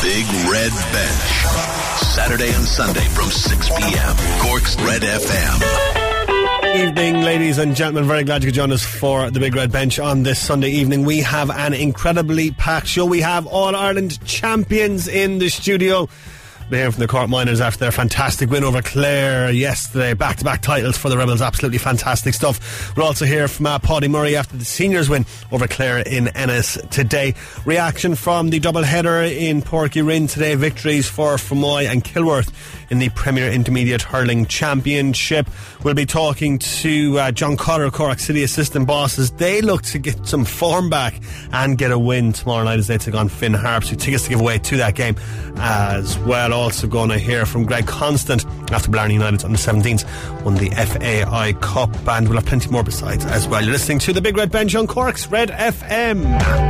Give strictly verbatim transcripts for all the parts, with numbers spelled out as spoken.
Big Red Bench. Saturday and Sunday from six p.m. Cork's Red F M. Evening, ladies and gentlemen. Very glad you could join us for the Big Red Bench on this Sunday evening. We have an incredibly packed show. We have All-Ireland champions in the studio. We're hearing from the Cork Miners after their fantastic win over Clare yesterday. Back-to-back titles for the Rebels. Absolutely fantastic stuff. We'll also hear from uh, Paddy Murray after the seniors win over Clare in Ennis today. Reaction from the double-header in Páirc Uí Rinn today. Victories for Fermoy and Kilworth in the Premier Intermediate Hurling Championship. We'll be talking to uh, John Cotter, Cork City assistant bosses. They look to get some form back and get a win tomorrow night as they take on Finn Harps. So tickets to give away to that game as well. Also going to hear from Greg Constant after Blarney United on the seventeenth won the F A I Cup, and we'll have plenty more besides as well. You're listening to the Big Red Bench on Cork's Red F M.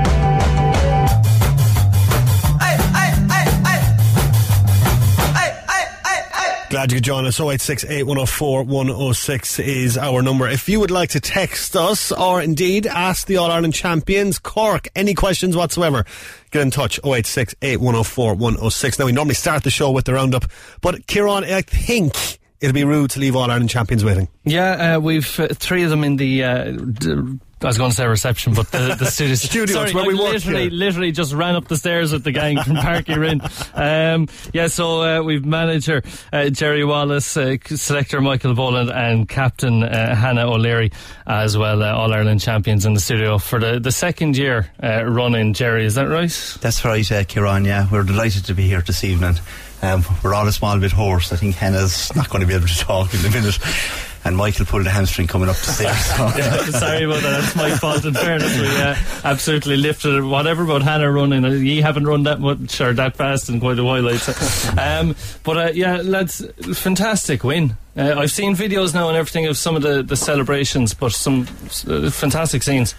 Glad you could join us. oh eight six eight, one oh four, one oh six is our number. If you would like to text us or indeed ask the All-Ireland champions Cork any questions whatsoever, get in touch. oh eight six eight, one oh four, one oh six. Now, we normally start the show with the roundup, but Kieran, I think it'll be rude to leave All-Ireland champions waiting. Yeah, uh, we've uh, three of them in the uh, d- I was going to say reception, but the, the studio. Studios Sorry, where I we work literally, here. literally just ran up the stairs with the gang from Páirc Uí Rinn. Um, yeah, so uh, we've manager uh, Jerry Wallace, uh, selector Michael Boland, and captain uh, Hannah O'Leary as well. Uh, All Ireland champions in the studio for the, the second year uh, running. Jerry, is that right? That's right, uh, Kieran. Yeah, we're delighted to be here this evening. Um, we're all a small bit hoarse. I think Hannah's not going to be able to talk in a minute. And Michael pulled a hamstring coming up the stairs. So. Yeah, sorry about that. That's my fault. In fairness, we uh, absolutely lifted it. Whatever about Hannah running, uh, you haven't run that much or that fast in quite a while, I'd say. Um, but uh, yeah, lads, fantastic win. Uh, I've seen videos now and everything of some of the, the celebrations, but some uh, fantastic scenes.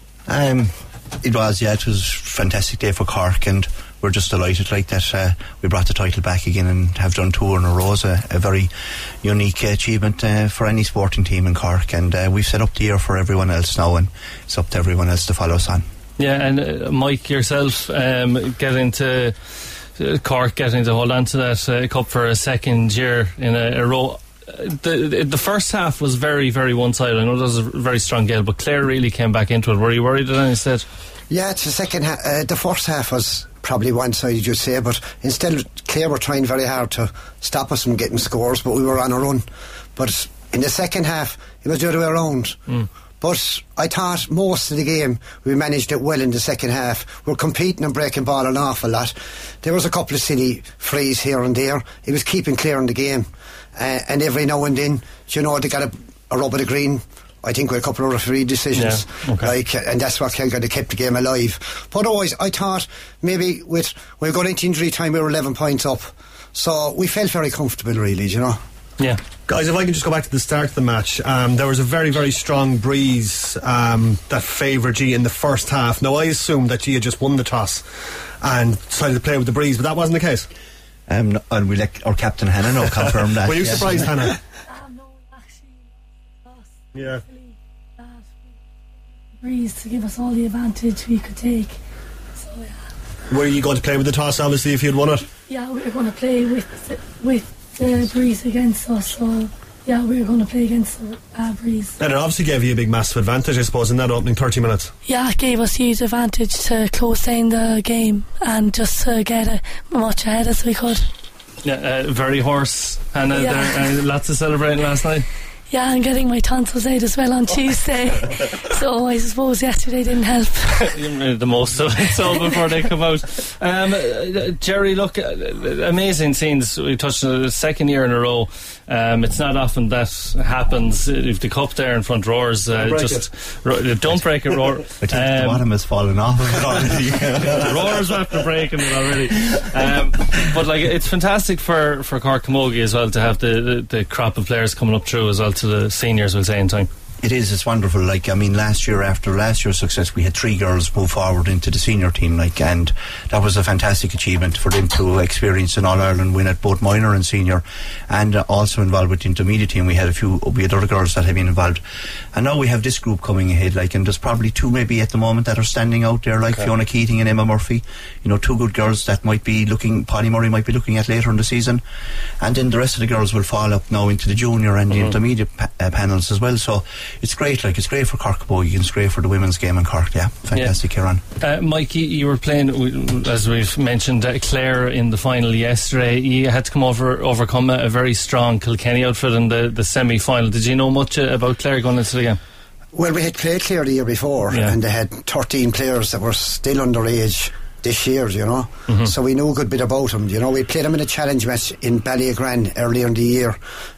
Um, it was, yeah, it was a fantastic day for Cork, and we're just delighted like that uh, we brought the title back again and have done two in a row. It's a, a very unique uh, achievement uh, for any sporting team in Cork, and uh, we've set up the year for everyone else now, and it's up to everyone else to follow us on. Yeah, and uh, Mike, yourself um, getting to uh, Cork, getting to hold on to that uh, cup for a second year in a, a row. The the first half was very, very one-sided. I know there was a very strong gale, but Clare really came back into it. Were you worried at any stage? Yeah, it's the second half. Uh, the first half was probably one-sided, you'd say, but instead Clare were trying very hard to stop us from getting scores, but we were on a run. But in the second half, it was the other way around. Mm. But I thought most of the game we managed it well in the second half. We're competing and breaking ball an awful lot. There was a couple of silly frees here and there. It was keeping Clare in the game. Uh, and every now and then, you know, they got a, a rub of the green. I think with a couple of referee decisions, yeah, okay. like, and that's what kind of kept the game alive. But otherwise, I thought maybe with when we got into injury time, we were eleven points up, so we felt very comfortable, really, you know. Yeah, guys, if I can just go back to the start of the match, um, there was a very, very strong breeze um, that favoured G in the first half. Now, I assumed that G had just won the toss and decided to play with the breeze, but that wasn't the case. Um, no, and we let our captain Hannah know confirm that. Were you yeah. surprised, Hannah? Um, no, actually, lost. Yeah. That breeze to give us all the advantage we could take. So yeah. Were you going to play with the toss, obviously, if you'd won it? Yeah, we were going to play with with the breeze against us. So yeah, we were going to play against the uh, breeze. And it obviously gave you a big massive advantage, I suppose, in that opening thirty minutes. Yeah, it gave us huge advantage to close down the game and just to get as much ahead as we could. Yeah, uh, very hoarse, and uh, yeah. there, uh, lots of celebrating last night. Yeah, and getting my tonsils out as well on Tuesday. So I suppose yesterday didn't help. The most of it, so before they come out. Um, uh, Jerry, look, uh, amazing scenes. We touched on the second year in a row. Um, it's not often that happens. If the cup there in front roars, uh, don't just ro- don't break it, roar. I think um, the bottom has fallen off of it already. The roars after breaking it already. Um, but like, it's fantastic for, for Cork Camogie as well to have the, the, the crop of players coming up through as well to the seniors, we'll say in time. It is, it's wonderful. Like, I mean, last year, after last year's success, we had three girls move forward into the senior team, like, and that was a fantastic achievement for them to experience an All-Ireland win at both minor and senior, and uh, also involved with the intermediate team. We had a few, we had other girls that have been involved, and now we have this group coming ahead, like, and there's probably two maybe at the moment that are standing out there, like okay. Fiona Keating and Emma Murphy, you know, two good girls that might be looking, Polly Murray might be looking at later in the season, and then the rest of the girls will fall up now into the junior and mm-hmm. the intermediate pa- uh, panels as well, so it's great, like, it's great for Cork Cabogie, it's great for the women's game in Cork. Yeah, fantastic. Yeah. Kieran. Uh, Mikey, you were playing, as we've mentioned, uh, Clare in the final yesterday. You had to come over, overcome a, a very strong Kilkenny outfit in the, the semi-final. Did you know much uh, about Clare going into the game? Well, we had played Clare the year before, yeah. and they had thirteen players that were still underage this year, you know, mm-hmm. so we knew a good bit about them. You know, we played them in a challenge match in Ballygran earlier in the year,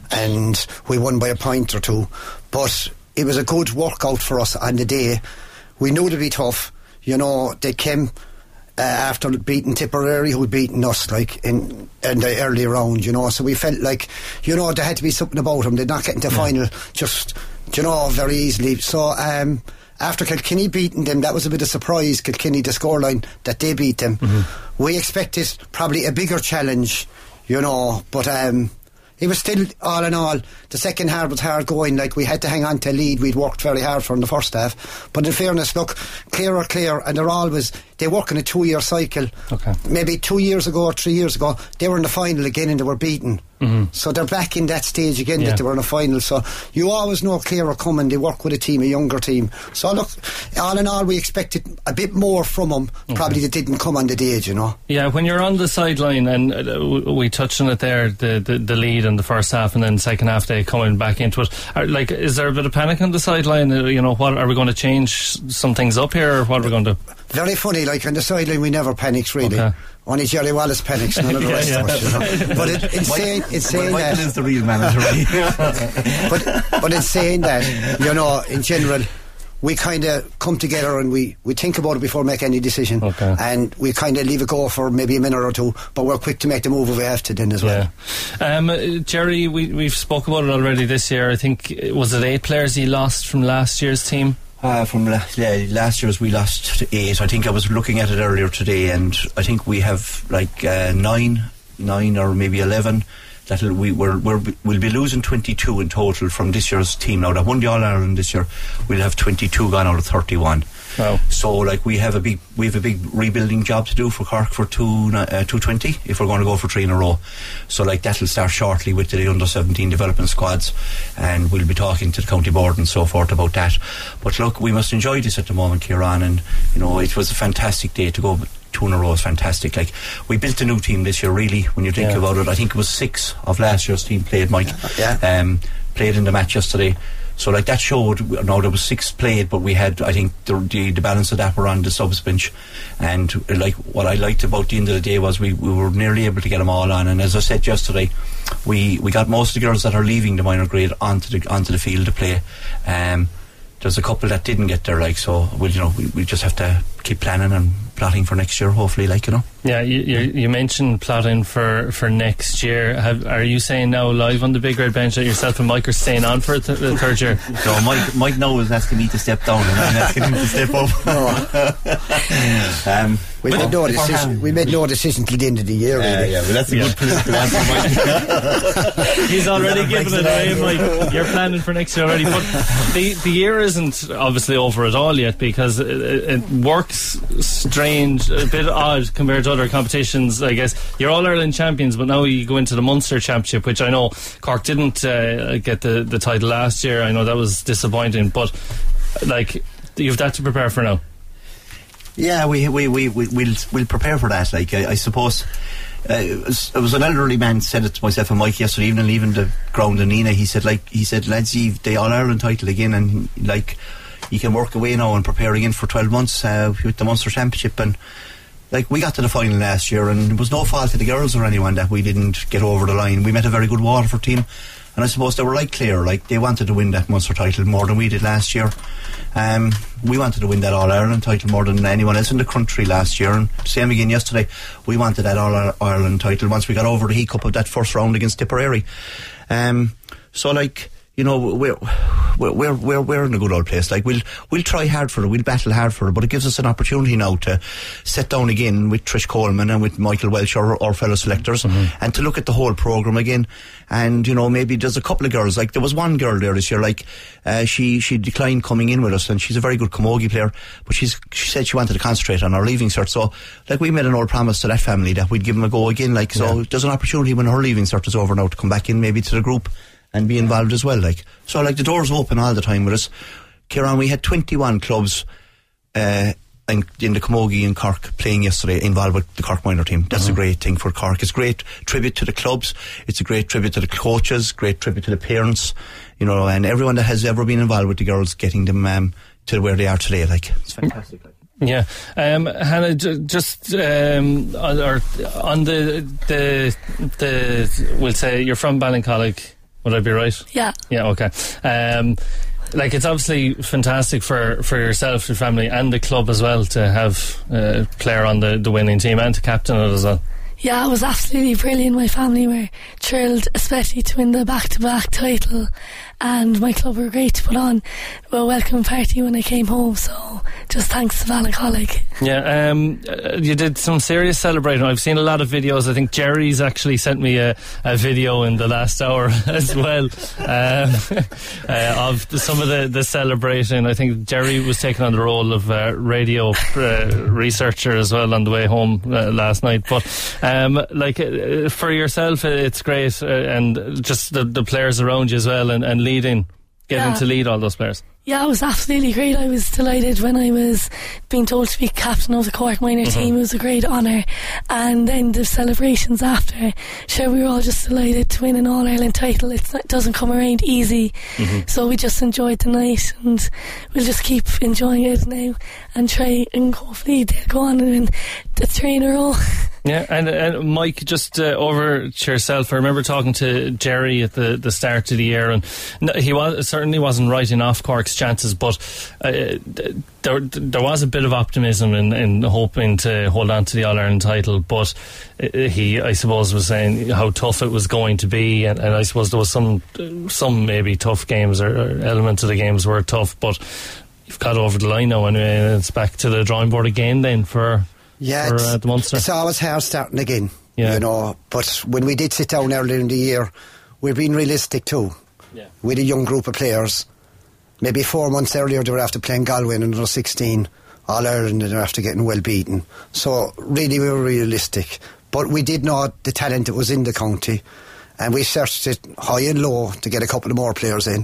and we won by a point or two, but it was a good workout for us on the day. We knew they'd be tough. You know, they came uh, after beating Tipperary, who'd beaten us, like, in, in the early round, you know. So we felt like, you know, there had to be something about them. They'd not get into yeah. final just, you know, very easily. So um, after Kilkenny beating them, that was a bit of surprise, Kilkenny, the scoreline, that they beat them. Mm-hmm. We expected probably a bigger challenge, you know, but... Um, it was still, all in all, the second half was hard going. Like, we had to hang on to a lead we'd worked very hard for in the first half. But in fairness, look, Clare are Clare, and they're always, they work in a two-year cycle. Okay. Maybe two years ago or three years ago, they were in the final again and they were beaten. Mm-hmm. So they're back in that stage again, yeah. that they were in a final. So you always know Clare are coming. They work with a team, a younger team. So look, all in all, we expected a bit more from them. Okay. Probably they didn't come on the day, you know. Yeah, when you're on the sideline, and uh, we touched on it there, the, the, the lead in the first half, and then second half they coming back into it. Are, like, is there a bit of panic on the sideline? Uh, you know, what are we going to change some things up here, or what are we going to? Very funny. Like, on the sideline, we never panics really. Okay. Only Jerry Wallace panics, none of the rest yeah, yeah. of us, you know. But it, it's saying, it's saying well, that Michael is the real manager, but but it's saying that, you know, in general, we kind of come together and we, we think about it before we make any decision, okay. and we kind of leave it go for maybe a minute or two, but we're quick to make the move if we have to then as well. Yeah. Um, uh, Jerry, we, we've spoke about it already this year. I think, was it eight players he lost from last year's team? Uh, from la- yeah, last year's we lost eight. I think I was looking at it earlier today, and I think we have like uh, nine, nine or maybe eleven. That we we're, we're we'll be losing twenty-two in total from this year's team. Now that won the All Ireland this year, we'll have twenty-two gone out of thirty-one. Wow. So like we have a big we have a big rebuilding job to do for Cork for two uh, two twenty if we're going to go for three in a row. So like that'll start shortly with the under seventeen development squads, and we'll be talking to the county board and so forth about that. But look, we must enjoy this at the moment, Kieran, and you know it was a fantastic day to go. Two in a row is fantastic. Like, we built a new team this year, really, when you think yeah. about it. I think it was six of last year's team played, Mike. Yeah. Um, played in the match yesterday. So, like, that showed, no, there was six played, but we had, I think, the, the, the balance of that were on the subs bench. And, like, what I liked about the end of the day was we, we were nearly able to get them all on. And as I said yesterday, we, we got most of the girls that are leaving the minor grade onto the, onto the field to play. Um, there's a couple that didn't get there, like, so, well, you know, we, we just have to keep planning and plotting for next year, hopefully, like, you know. Yeah, you, you, you mentioned plotting for, for next year. Have, are you saying now live on the Big Red Bench that yourself and Mike are staying on for th- the third year? No, Mike Mike now is asking me to step down and I'm asking him to step up. um, we, made no decision, we made no decision till the end of the year, really. Uh, yeah, well, that's a yeah. good political answer, Mike. He's already given it away, Mike. You're planning for next year already. But the, the year isn't obviously over at all yet, because it, it works strange, a bit odd compared to other competitions. I guess you're All Ireland champions, but now you go into the Munster Championship, which I know Cork didn't uh, get the, the title last year. I know that was disappointing, but like, you've that to prepare for now. Yeah, we we we we we'll we'll prepare for that. Like, I, I suppose. Uh, it, was, it was an elderly man said it to myself and Mike yesterday evening, leaving the ground in Nina. He said, like, he said, lads, you've the All Ireland title again, and like, you can work away now and prepare again for twelve months uh, with the Munster Championship. And like, we got to the final last year, and it was no fault of the girls or anyone that we didn't get over the line. We met a very good Waterford team, and I suppose they were like Clare, like they wanted to win that Munster title more than we did last year. Um, we wanted to win that All Ireland title more than anyone else in the country last year, and same again yesterday. We wanted that All Ireland title once we got over the Heat Cup of that first round against Tipperary. Um, so like, you know, we're, we're, we're, we're in a good old place. Like, we'll, we'll try hard for it, we'll battle hard for it, but it gives us an opportunity now to sit down again with Trish Coleman and with Michael Welch, our, our fellow selectors, mm-hmm. and to look at the whole programme again. And, you know, maybe there's a couple of girls, like there was one girl there this year, like, uh, she, she declined coming in with us, and she's a very good camogie player, but she's, she said she wanted to concentrate on her leaving cert. So, like, we made an old promise to that family that we'd give them a go again, like, so yeah. There's an opportunity when her leaving cert is over now to come back in maybe to the group and be involved as well, like. So, like, the door's open all the time with us. Kieran, we had twenty-one clubs uh, in, in the camogie in Cork playing yesterday, involved with the Cork minor team. That's mm-hmm. a great thing for Cork. It's a great tribute to the clubs. It's a great tribute to the coaches, great tribute to the parents, you know, and everyone that has ever been involved with the girls, getting them um, to where they are today, like. It's fantastic, like. Yeah, um, Hannah, j- just um, on, or on the the the we'll say you're from Ballincollig, would I be right? Yeah. Yeah. Okay. Um, like, it's obviously fantastic for, for yourself, your family, and the club as well to have a player on the, the winning team and to captain it as well. Yeah, it was absolutely brilliant. My family were thrilled, especially to win the back-to-back title, and my club were great to put on a welcome party when I came home, so just thanks to Ballincollig. Yeah, um, you did some serious celebrating. I've seen a lot of videos. I think Jerry's actually sent me a, a video in the last hour as well um, uh, of the, some of the, the celebrating. I think Jerry was taking on the role of uh, radio uh, researcher as well on the way home uh, last night, but Um, like uh, for yourself, uh, it's great, uh, and just the, the players around you as well, and, and leading, getting yeah. to lead all those players. Yeah, it was absolutely great. I was delighted when I was being told to be captain of the Cork minor mm-hmm. team. It was a great honour. And then the celebrations after, sure, we were all just delighted to win an All-Ireland title. It's, it doesn't come around easy. Mm-hmm. So we just enjoyed the night, and we'll just keep enjoying it now and try, and hopefully they'll go on and win the three in a row. Yeah, and, and Mike, just uh, over to yourself, I remember talking to Jerry at the, the start of the year, and he was certainly wasn't writing off Cork's chances, but uh, there there was a bit of optimism in, in hoping to hold on to the All-Ireland title, but he, I suppose, was saying how tough it was going to be, and, and I suppose there was some some maybe tough games, or, or elements of the games were tough, but you've got over the line now, and it's back to the drawing board again then for... Yeah, for, it's, uh, the Munster. It's always hard starting again, yeah. you know. But when we did sit down earlier in the year, we're being realistic too. Yeah. With a young group of players. Maybe four months earlier, they were after playing Galway in under sixteen, All Ireland, and they were after getting well beaten. So really, we were realistic. But we did know the talent that was in the county, and we searched it high and low to get a couple of more players in.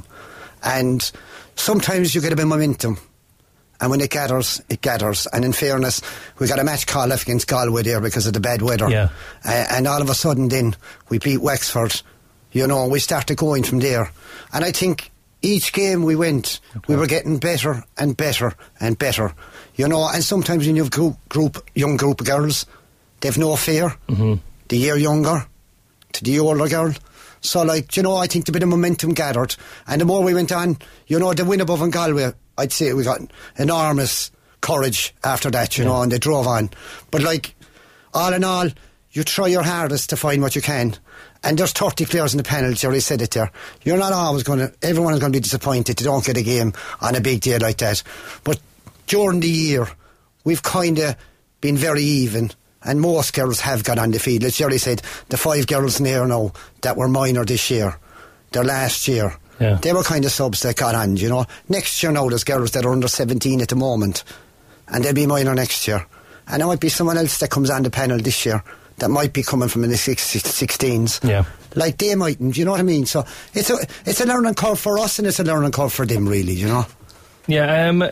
And sometimes you get a bit of momentum. And when it gathers, it gathers. And in fairness, we got a match call off against Galway there because of the bad weather. Yeah. Uh, and all of a sudden then, we beat Wexford. You know, we started going from there. And I think each game we went, okay. we were getting better and better and better. You know, and sometimes when you have a group, group, young group of girls, they've no fear. Mm-hmm. The year younger to the older girl. So, like, you know, I think the bit of momentum gathered. And the more we went on, you know, the win above in Galway, I'd say we got enormous courage after that, you yeah. know, and they drove on. But, like, all in all, you try your hardest to find what you can. And there's thirty players in the panel, Jerry said it there. You're not always going to, everyone is going to be disappointed they don't get a game on a big day like that. But during the year, we've kind of been very even. And most girls have got on the field. As Jerry said, the five girls in here now that were minor this year, their last year, yeah. they were kind of subs that got on, you know. Next year now, there's girls that are under seventeen at the moment, and they'll be minor next year. And there might be someone else that comes on the panel this year that might be coming from in the sixteens. Yeah. Like they mightn't, you know what I mean? So it's a, it's a learning curve for us, and it's a learning curve for them, really, you know. Yeah, um,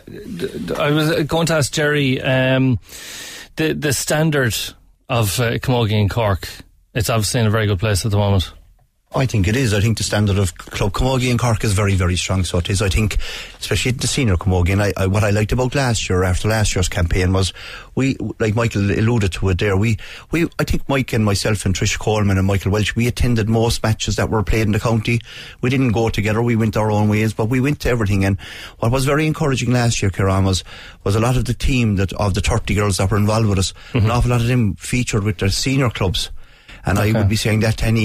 I was going to ask Jerry, um, the the standard of uh, camogie in Cork, it's obviously in a very good place at the moment. I think it is. I think the standard of club camogie in Cork is very, very strong. So it is. I think, especially the senior camogie, and I, I, what I liked about last year, after last year's campaign, was we, like Michael alluded to it there, we, we, I think Mike and myself and Trish Coleman and Michael Welch, we attended most matches that were played in the county. We didn't go together. We went our own ways, but we went to everything. And what was very encouraging last year, Kieran, was, was a lot of the team that of the thirty girls that were involved with us, mm-hmm. an awful lot of them featured with their senior clubs. And okay. I would be saying that to any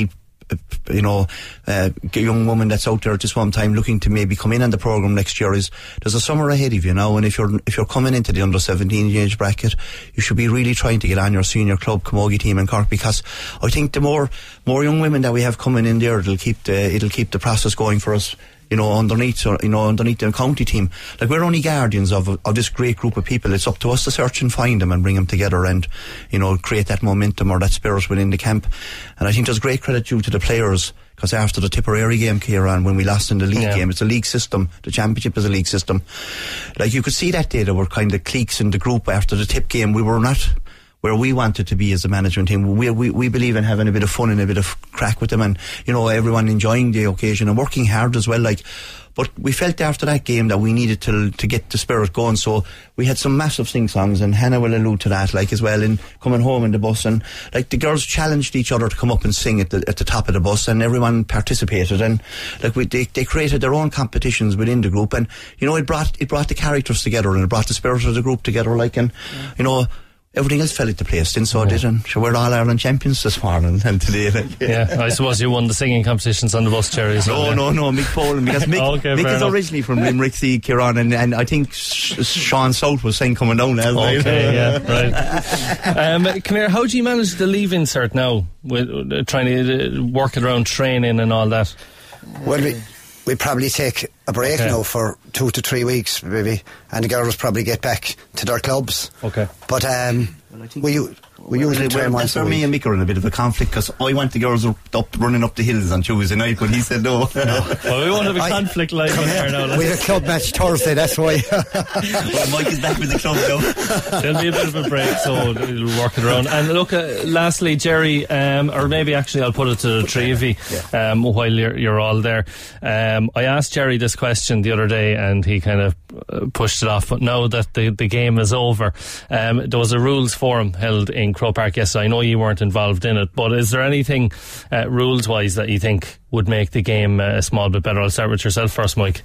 you know, uh, a young woman that's out there at this one time looking to maybe come in on the programme next year, is there's a summer ahead of you now, and if you're if you're coming into the under seventeen age bracket, you should be really trying to get on your senior club camogie team in Cork, because I think the more more young women that we have coming in there, it'll keep the it'll keep the process going for us. You know, underneath, you know, underneath the county team. Like, we're only guardians of of this great group of people. It's up to us to search and find them and bring them together and, you know, create that momentum or that spirit within the camp. And I think there's great credit due to the players, because after the Tipperary game, Kieran, when we lost in the league yeah. game, it's a league system. The championship is a league system. Like, you could see that day there were kind of cliques in the group after the Tip game. We were not where we wanted to be as a management team. We, we we believe in having a bit of fun and a bit of crack with them, and, you know, everyone enjoying the occasion and working hard as well. Like, but we felt after that game that we needed to to get the spirit going, so we had some massive sing-songs, and Hannah will allude to that, like, as well, in coming home in the bus, and like the girls challenged each other to come up and sing at the at the top of the bus, and everyone participated, and like we they, they created their own competitions within the group, and, you know, it brought it brought the characters together, and it brought the spirit of the group together, like, and yeah. you know, everything else fell into place, and so yeah. did, and so we're all Ireland champions this morning and today. Like, yeah. yeah, I suppose you won the singing competitions on the bus, Jerry. No, yeah. no, no, Mick Poland, because Mick, okay, Mick is enough. originally from Limerick, see, Kieran, and, and I think Sh- Sean South was saying coming down as well. Okay, yeah, right. Um, come here, how do you manage the leave insert now, with uh, trying to uh, work it around training and all that? Well, we we probably take a break okay. now for two to three weeks, maybe, and the girls probably get back to their clubs. Okay. But um, well, we, we well, usually train once a week. Me and Mick are in a bit of a conflict, because I want the girls up running up the hills on Tuesday night, but he said no. no. Well, we won't have a I, conflict live on here now. We have a club match Thursday, that's why. Well, Mike is back with the club now. There'll be a bit of a break, so we'll work it around. And look, uh, lastly, Jerry, um, or maybe actually I'll put it to the three of you yeah. um, while you're, you're all there. Um, I asked Jerry this question the other day, and he kind of uh, pushed it off, but now that the, the game is over, um, there was a rules forum held in Croke Park yesterday. I know you weren't involved in it, but is there anything uh, rules wise that you think would make the game uh, a small bit better? I'll start with yourself first, Mike.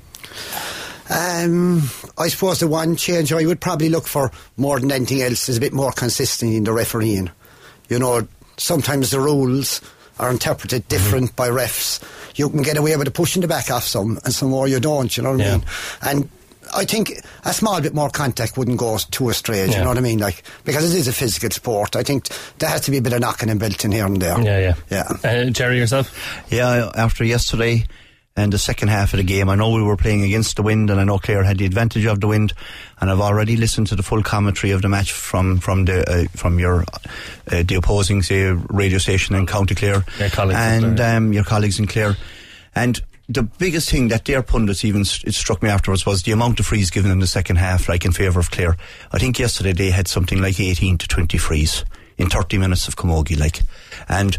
Um, I suppose the one change I would probably look for more than anything else is a bit more consistency in the refereeing. You know, sometimes the rules are interpreted different mm-hmm. by refs. You can get away with the pushing the back off some, and some more you don't, you know what yeah. I mean? And I think a small bit more contact wouldn't go too astray, yeah. you know what I mean? Like, because it is a physical sport. I think there has to be a bit of knocking and built in here and there. Yeah, yeah. yeah. Uh, Jerry, yourself? Yeah, after yesterday and the second half of the game, I know we were playing against the wind, and I know Clare had the advantage of the wind, and I've already listened to the full commentary of the match from from the uh, from your uh, the opposing, say, radio station in County Clare, your colleagues and um, your colleagues in Clare, and the biggest thing that their pundits even it struck me afterwards was the amount of frees given in the second half, like in favour of Clare. I think yesterday they had something like eighteen to twenty frees in thirty minutes of camogie, like, and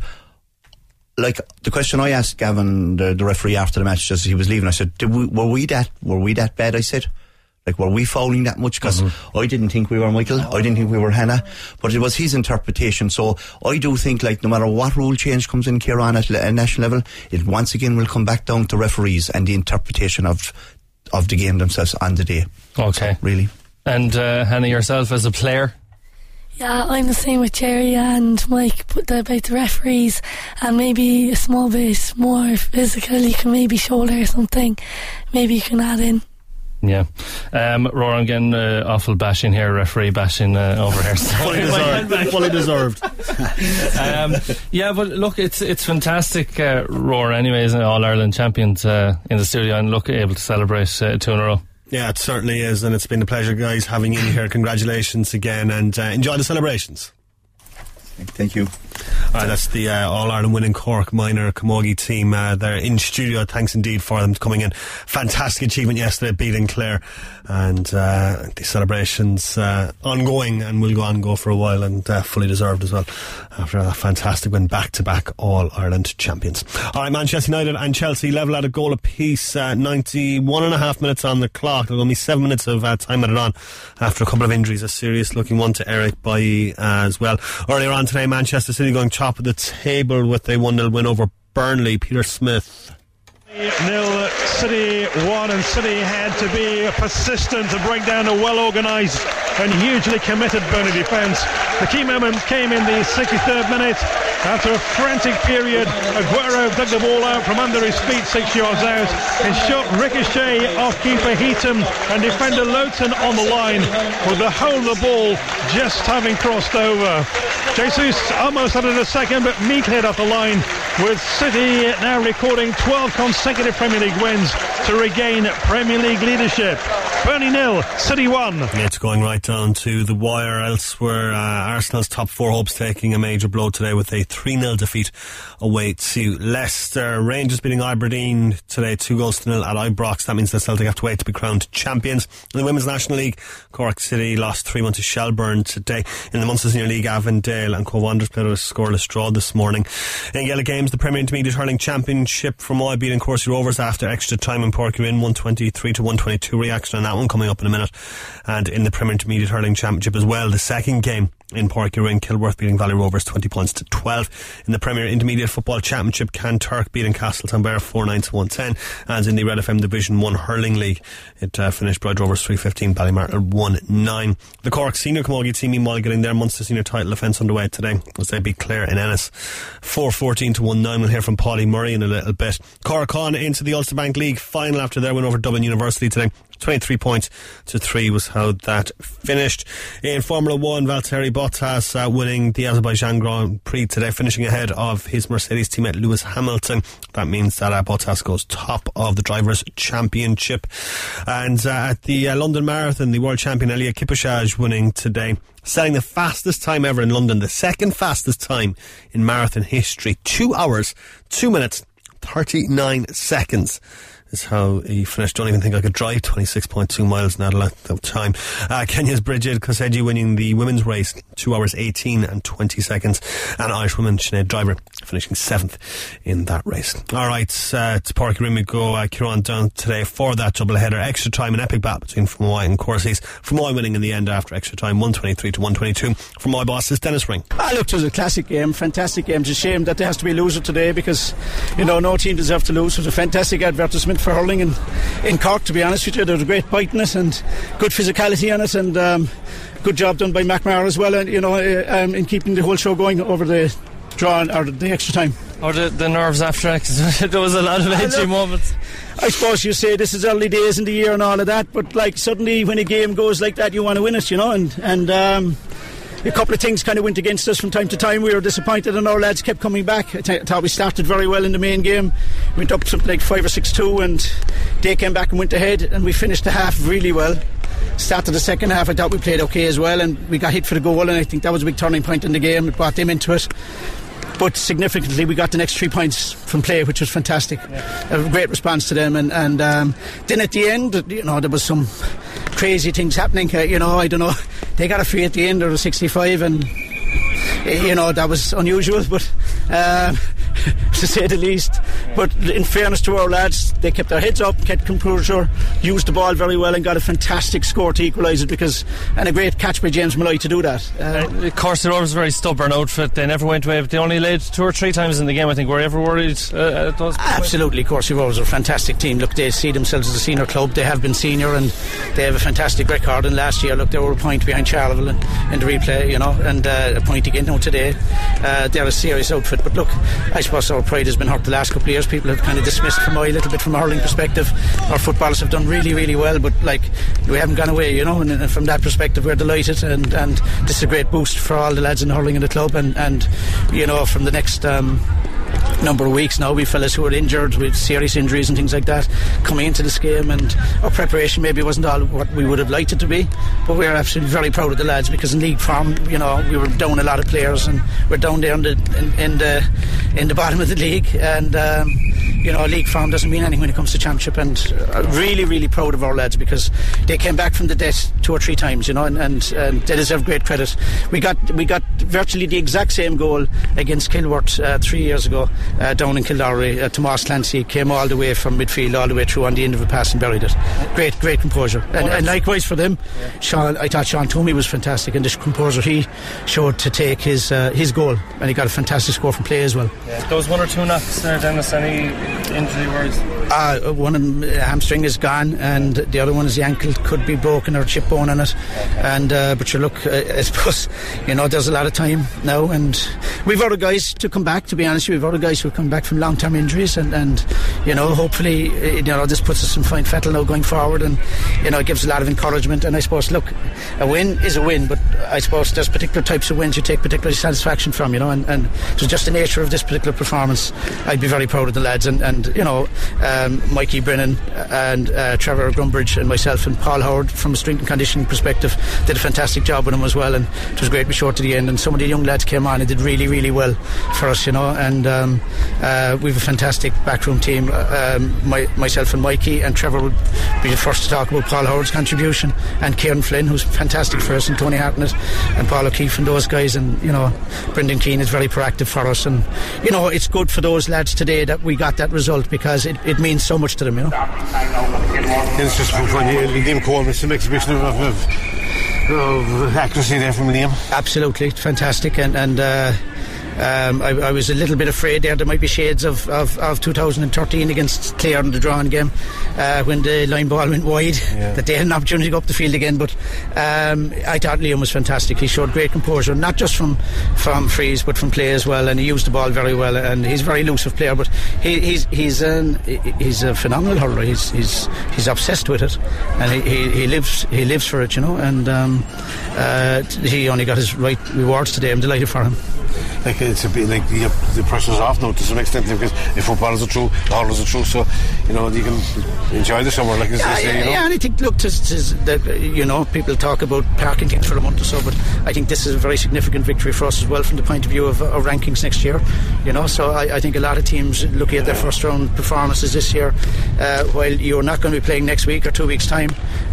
like the question I asked Gavin, the, the referee, after the match, just as he was leaving, I said, Did we, were we that were we that bad? I said, like, were we fouling that much? Because mm-hmm. I didn't think we were Michael, I didn't think we were Hannah, but it was his interpretation. So I do think, like, no matter what rule change comes in Kieran at a national level, it once again will come back down to referees and the interpretation of of the game themselves on the day. Okay, so, really. And uh, Hannah, yourself as a player? Yeah, I'm the same with Jerry and Mike, but the, about the referees, and maybe a small bit more physical, you can maybe shoulder something, maybe you can add in. Yeah. Um, Roar, I'm getting uh, awful bashing here, referee bashing uh, over here. Fully deserved. Fully deserved. um, yeah, but look, it's it's fantastic, uh, Roar, anyways, All Ireland champions uh, in the studio, and look, able to celebrate uh, two in a row. Yeah, it certainly is, and it's been a pleasure, guys, having you in here. Congratulations again, and uh, enjoy the celebrations. Thank you. All right, that's the uh, All-Ireland winning Cork minor camogie team. Uh, they're in studio. Thanks indeed for them coming in. Fantastic achievement yesterday, beating Clare, and uh, the celebrations uh, ongoing, and will go on go for a while, and uh, fully deserved as well after a fantastic win, back-to-back All-Ireland champions. All right, Manchester United and Chelsea level at a goal apiece. Uh, ninety-one and a half minutes on the clock. There's only seven minutes of uh, time added on after a couple of injuries. A serious-looking one to Eric Bailly uh, as well. Earlier on today, Manchester City going top of the table with a one nil win over Burnley. Peter Smith. Nil, City one, and City had to be persistent to break down a well-organised and hugely committed Burnley defence. The key moment came in the sixty-third minute. After a frantic period, Aguero dug the ball out from under his feet six yards out and shot ricochet off keeper Heaton and defender Lowton on the line, with the whole of the ball just having crossed over. Jesus almost had it a second, but Meek hit off the line, with City now recording twelve consecutive Premier League wins to regain Premier League leadership. Burnley nil, City one. It's going right down to the wire. Elsewhere, uh, Arsenal's top four hopes taking a major blow today with a three nil defeat away to Leicester. Rangers beating Aberdeen today two goals to nil at Ibrox. That means that Celtic have to wait to be crowned champions. In the Women's National League, Cork City lost three one to Shelbourne today. In the Munster Senior League, Avondale and Cove Wanderers played a scoreless draw this morning. In Gaelic games, the Premier Intermediate Hurling Championship, Fermoy beating Corsi Rovers after extra time in Páirc Uí Rinn, one twenty-three to one twenty-two. Reaction on that one coming up in a minute. And in the Premier Intermediate Hurling Championship as well, the second game in Páirc Uí Rinn, Kilworth beating Valley Rovers twenty points to twelve. In the Premier Intermediate Football Championship, Canturk beating Castletownbere four nine to one ten. And in the Red F M Division one Hurling League, it uh, finished Bride Rovers three fifteen, Ballymartin one nine. The Cork Senior Camogie team meanwhile getting their Munster Senior title defence underway today as they beat Clare in Ennis four fourteen to one nine. We'll hear from Paulie Murray in a little bit. Cork on into the Ulster Bank League final after their win over Dublin University today. twenty-three points to three was how that finished. In Formula one, Valtteri Bottas uh, winning the Azerbaijan Grand Prix today, finishing ahead of his Mercedes teammate Lewis Hamilton. That means that uh, Bottas goes top of the Drivers' Championship. And uh, at the uh, London Marathon, the world champion Elia Kipchoge winning today, setting the fastest time ever in London, the second fastest time in marathon history. Two hours, two minutes, thirty-nine seconds. Is how he finished. Don't even think I could drive twenty-six point two miles in that length of time. Uh, Kenya's Bridget Kosgei winning the women's race, two hours eighteen and twenty seconds. And Irish woman Sinead Driver finishing seventh in that race. Alright, uh, to Páirc Uí Rinn we go. Uh, Kieran down today for that double header. Extra time, an epic battle between Fermoy and Coursies. Fermoy winning in the end after extra time, one twenty-three to one twenty-two. Fermoy boss is Dennis Ring. Ah, look, it was a classic game, fantastic game. It's a shame that there has to be a loser today because, you know, no team deserved to lose. It was a fantastic advertisement for hurling in, in Cork, to be honest with you. There was a great bite in it and good physicality on it, and um, good job done by McMahon as well, and you know, uh, um, in keeping the whole show going over the draw or the, the extra time. Or the, the nerves after it, there was a lot of edgy moments. I suppose you say this is early days in the year and all of that, but like suddenly when a game goes like that, you want to win it, you know, and and um, a couple of things kind of went against us from time to time. We were disappointed and our lads kept coming back. I th- thought we started very well in the main game. We went up something like five or six two, and they came back and went ahead, and we finished the half really well. Started the second half, I thought we played okay as well, and we got hit for the goal, and I think that was a big turning point in the game. It brought them into it. But significantly, we got the next three points from play, which was fantastic. Yeah. A great response to them, and, and um, then at the end, you know, there was some crazy things happening. Uh, you know, I don't know, they got a free at the end, or a sixty-five, and you know, that was unusual, but um, to say the least. But in fairness to our lads, they kept their heads up, kept composure, used the ball very well, and got a fantastic score to equalise it, because and a great catch by James Malloy to do that. Uh, of course, the Rovers a very stubborn outfit. They never went away, but they only laid two or three times in the game. I think were you ever worried? Uh, at those Absolutely, Corsi Rovers are a fantastic team. Look, they see themselves as a senior club. They have been senior, and they have a fantastic record. And last year, look, they were a point behind Charleville in, in the replay, you know, and uh, a point again now today. Uh, they're a serious outfit. But look, I suppose our pride has been hurt the last couple of years. People have kind of dismissed from a little bit from a hurling perspective. Our footballers have done really, really well, but like we haven't gone away, you know. And, and from that perspective, we're delighted, and, and this is a great boost for all the lads in hurling in the club. And, and you know, from the next um, number of weeks now, we fellas who are injured with serious injuries and things like that coming into this game, and our preparation maybe wasn't all what we would have liked it to be, but we're absolutely very proud of the lads, because in league form, you know, we were down a lot of players, and we're down there in the in, in the in the bottom of the league, and um, you know, league form doesn't mean anything when it comes to championship. And uh, really, really proud of our lads, because they came back from the dead two or three times, you know, and, and, and they deserve great credit. We got we got virtually the exact same goal against Kilworth uh, three years ago uh, down in Kildare. Uh, Tomas Clancy came all the way from midfield all the way through on the end of a pass and buried it. Great, great composure, and, and likewise for them. Yeah. Sean, I thought Sean Toomey was fantastic, and this composure he showed to take his uh, his goal, and he got a fantastic score from play as well. Yeah. There was one or two knocks there, Dennis, and he, injury wise? Uh, one of them, uh, hamstring is gone, and the other one is the ankle could be broken or chip bone in it. And uh, but you look, uh, I suppose, you know, there's a lot of time now, and we've other guys to come back. To be honest, we've other guys who come back from long-term injuries, and, and you know, hopefully, uh, you know, this puts us in fine fettle now going forward, and you know, it gives a lot of encouragement. And I suppose, look, a win is a win, but I suppose there's particular types of wins you take particular satisfaction from, you know, and, and so just the nature of this particular performance, I'd be very proud of the lads, and, and you know. Um, Mikey Brennan and uh, Trevor Grumbridge and myself and Paul Howard, from a strength and conditioning perspective, did a fantastic job with them as well, and it was great to be short to the end, and some of the young lads came on and did really really well for us, you know, and um, uh, we have a fantastic backroom team. um, my, myself and Mikey and Trevor would be the first to talk about Paul Howard's contribution, and Kieran Flynn, who's fantastic for us, and Tony Hartnett and Paul O'Keefe and those guys, and you know, Brendan Keane is very proactive for us, and you know, it's good for those lads today that we got that result, because it, it means so much to them, you know. It's just when Liam Cole was some exhibition of, of, of accuracy there from Liam. Absolutely fantastic, and and uh, Um, I, I was a little bit afraid there there might be shades of, of, of two thousand thirteen against Clare in the drawing game, uh, when the line ball went wide, yeah. that they had an opportunity to go up the field again. But um, I thought Liam was fantastic. He showed great composure, not just from from frees but from play as well, and he used the ball very well, and he's a very elusive player, but he, he's he's an, he's a phenomenal hurler. He's he's he's obsessed with it, and he, he, he lives he lives for it, you know, and um, uh, he only got his right rewards today. I'm delighted for him. Like it's a bit like the, the pressure's off now to some extent, because if football is a true, the hurlers are true, so you know you can enjoy the summer, like as yeah, they say. Yeah, you know? yeah, and I think look, tis, tis, that, you know, people talk about parking things for a month or so, but I think this is a very significant victory for us as well from the point of view of, of rankings next year. You know, so I, I think a lot of teams looking at their first round performances this year, uh, while you're not going to be playing next week or two weeks time,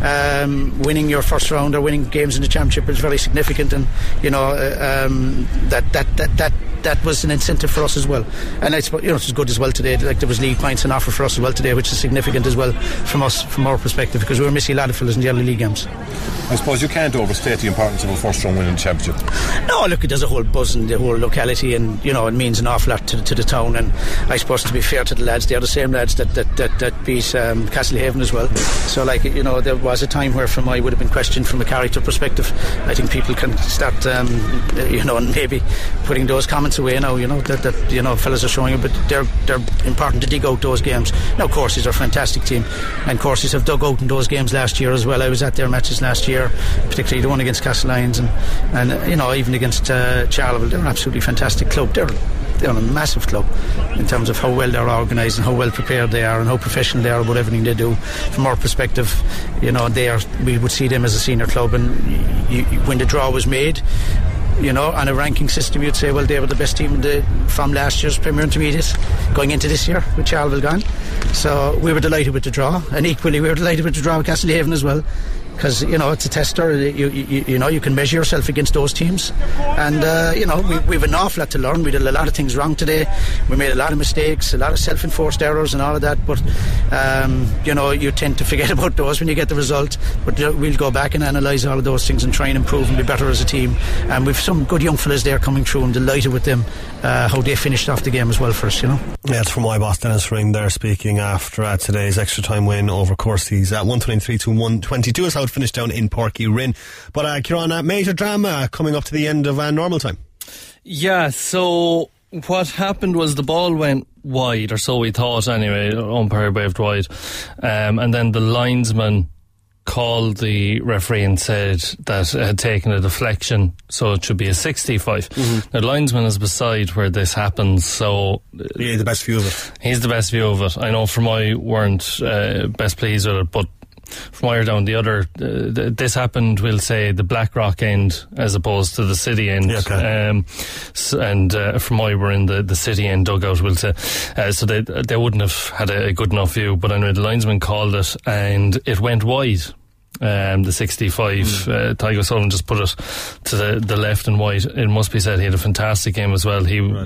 um, winning your first round or winning games in the championship is very significant, and you know uh, um, that that that that. that was an incentive for us as well, and I suppose, you know, it was good as well today. Like there was league points on offer for us as well today, which is significant as well from us, from our perspective, because we were missing a lot of fellas in the early league games. I suppose you can't overstate the importance of a first round win in the championship. No, look, it does a whole buzz in the whole locality, and you know, it means an awful lot to, to the town. And I suppose, to be fair to the lads, they are the same lads that that, that, that beat um, Castlehaven as well. So like, you know, there was a time where from I would have been questioned from a character perspective. I think people can start um, you know, and maybe putting those comments away now, you know, that, that you know, fellas are showing it, but they're they're important to dig out those games. Now Courses are a fantastic team, and Courses have dug out in those games last year as well. I was at their matches last year, particularly the one against Castlelyons, and, and uh, you know, even against uh, Charleville. They're an absolutely fantastic club. They're they're a massive club in terms of how well they're organised and how well prepared they are and how professional they are about everything they do. From our perspective, you know, they are, we would see them as a senior club, and you, you, when the draw was made, you know, on a ranking system, you'd say, well, they were the best team in the, from last year's Premier Intermediate going into this year with Charleville gone. So we were delighted with the draw, and equally we were delighted with the draw with Castlehaven as well, because you know, it's a tester. You, you, you know, you can measure yourself against those teams, and uh, you know, we, we have an awful lot to learn. We did a lot of things wrong today. We made a lot of mistakes, a lot of self-enforced errors and all of that, but um, you know, you tend to forget about those when you get the result. But we'll go back and analyse all of those things and try and improve and be better as a team. And we've some good young fellas there coming through, and delighted with them, uh, how they finished off the game as well for us, you know. Yeah, it's from my boss Dennis Ring there speaking after uh, today's extra time win over Courses at one twenty-three to one twenty-two is how it finished down in Porky Rin. But uh, Kieran, uh, major drama coming up to the end of uh, normal time. Yeah, so what happened was the ball went wide, or so we thought anyway. Umpire waved wide, um, and then the linesman called the referee and said that it had taken a deflection, so it should be a sixty-five. Mm-hmm. The linesman is beside where this happens, so he's the best view of it. He's the best view of it. I know Fermoy weren't uh, best pleased with it, but Fermoy down the other, uh, th- this happened, we'll say, the Blackrock end as opposed to the City end. Yeah, okay. um, so, and uh, Fermoy were in the, the City end dugout, we'll say. Uh, so they they wouldn't have had a, a good enough view, but anyway, the linesman called it and it went wide. Um, the sixty-five, mm. uh, Tiger Sullivan just put it to the, the left and wide. It must be said he had a fantastic game as well. He right.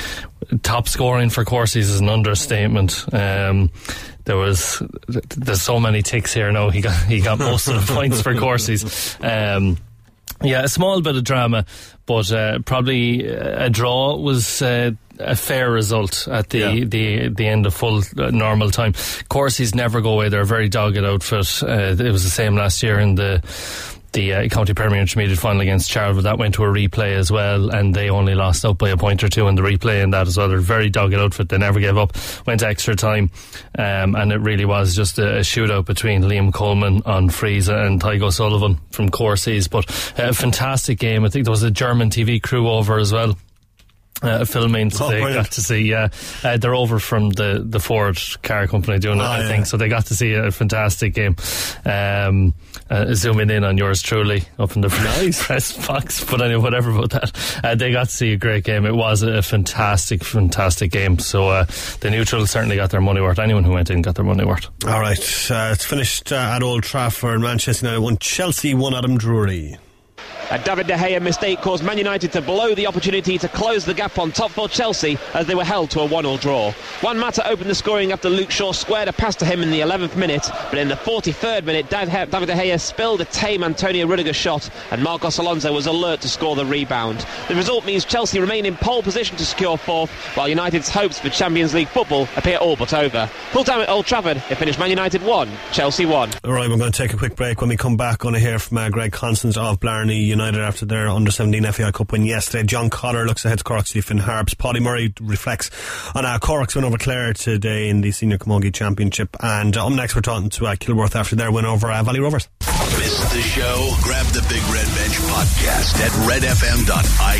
top scoring for Courses is an understatement. Um, there was there's so many ticks here now. He got he got most of the points for Courses. Um, yeah, a small bit of drama, but uh, probably a draw was uh, a fair result at the Yeah. the, the end of full uh, normal time. Corsi's never go away. They're a very dogged outfit. Uh, it was the same last year in the the uh, County Premier Intermediate final against Charleville. That went to a replay as well, and they only lost out by a point or two in the replay in that as well. They're a very dogged outfit. They never gave up. Went to extra time, um, and it really was just a, a shootout between Liam Coleman on Frieza and Tygo Sullivan from Corsi's. But uh, a fantastic game. I think there was a German T V crew over as well. Uh, filming, so Oh, they brilliant. got to see. Yeah, uh, they're over from the, the Ford car company doing it, Oh, I yeah. think. So they got to see a fantastic game. Um, uh, zooming in on yours truly up in the Nice. press box, but anyway, whatever about that. Uh, they got to see a great game. It was a fantastic, fantastic game. So uh, the neutrals certainly got their money worth. Anyone who went in got their money worth. All right, uh, it's finished uh, at Old Trafford. Manchester United won, Chelsea won. Adam Drury. A David De Gea mistake caused Man United to blow the opportunity to close the gap on top for Chelsea as they were held to a one all draw. Juan Mata opened the scoring after Luke Shaw squared a pass to him in the eleventh minute, but in the forty-third minute David De Gea spilled a tame Antonio Rudiger shot and Marcos Alonso was alert to score the rebound. The result means Chelsea remain in pole position to secure fourth, while United's hopes for Champions League football appear all but over. Full time at Old Trafford, it finished Man United one, Chelsea one. All right, we're going to take a quick break. When we come back, going to hear from uh, Greg Constance of Blarney United after their under seventeen F A I Cup win yesterday. John Cotter looks ahead to Cork's Finn Harps. Paddy Murray reflects on uh, Cork's win over Clare today in the Senior Camogie Championship. And uh, up next, we're talking to uh, Kilworth after their win over uh, Valley Rovers. Missed the show? Grab the Big Red Bench podcast at red f m dot i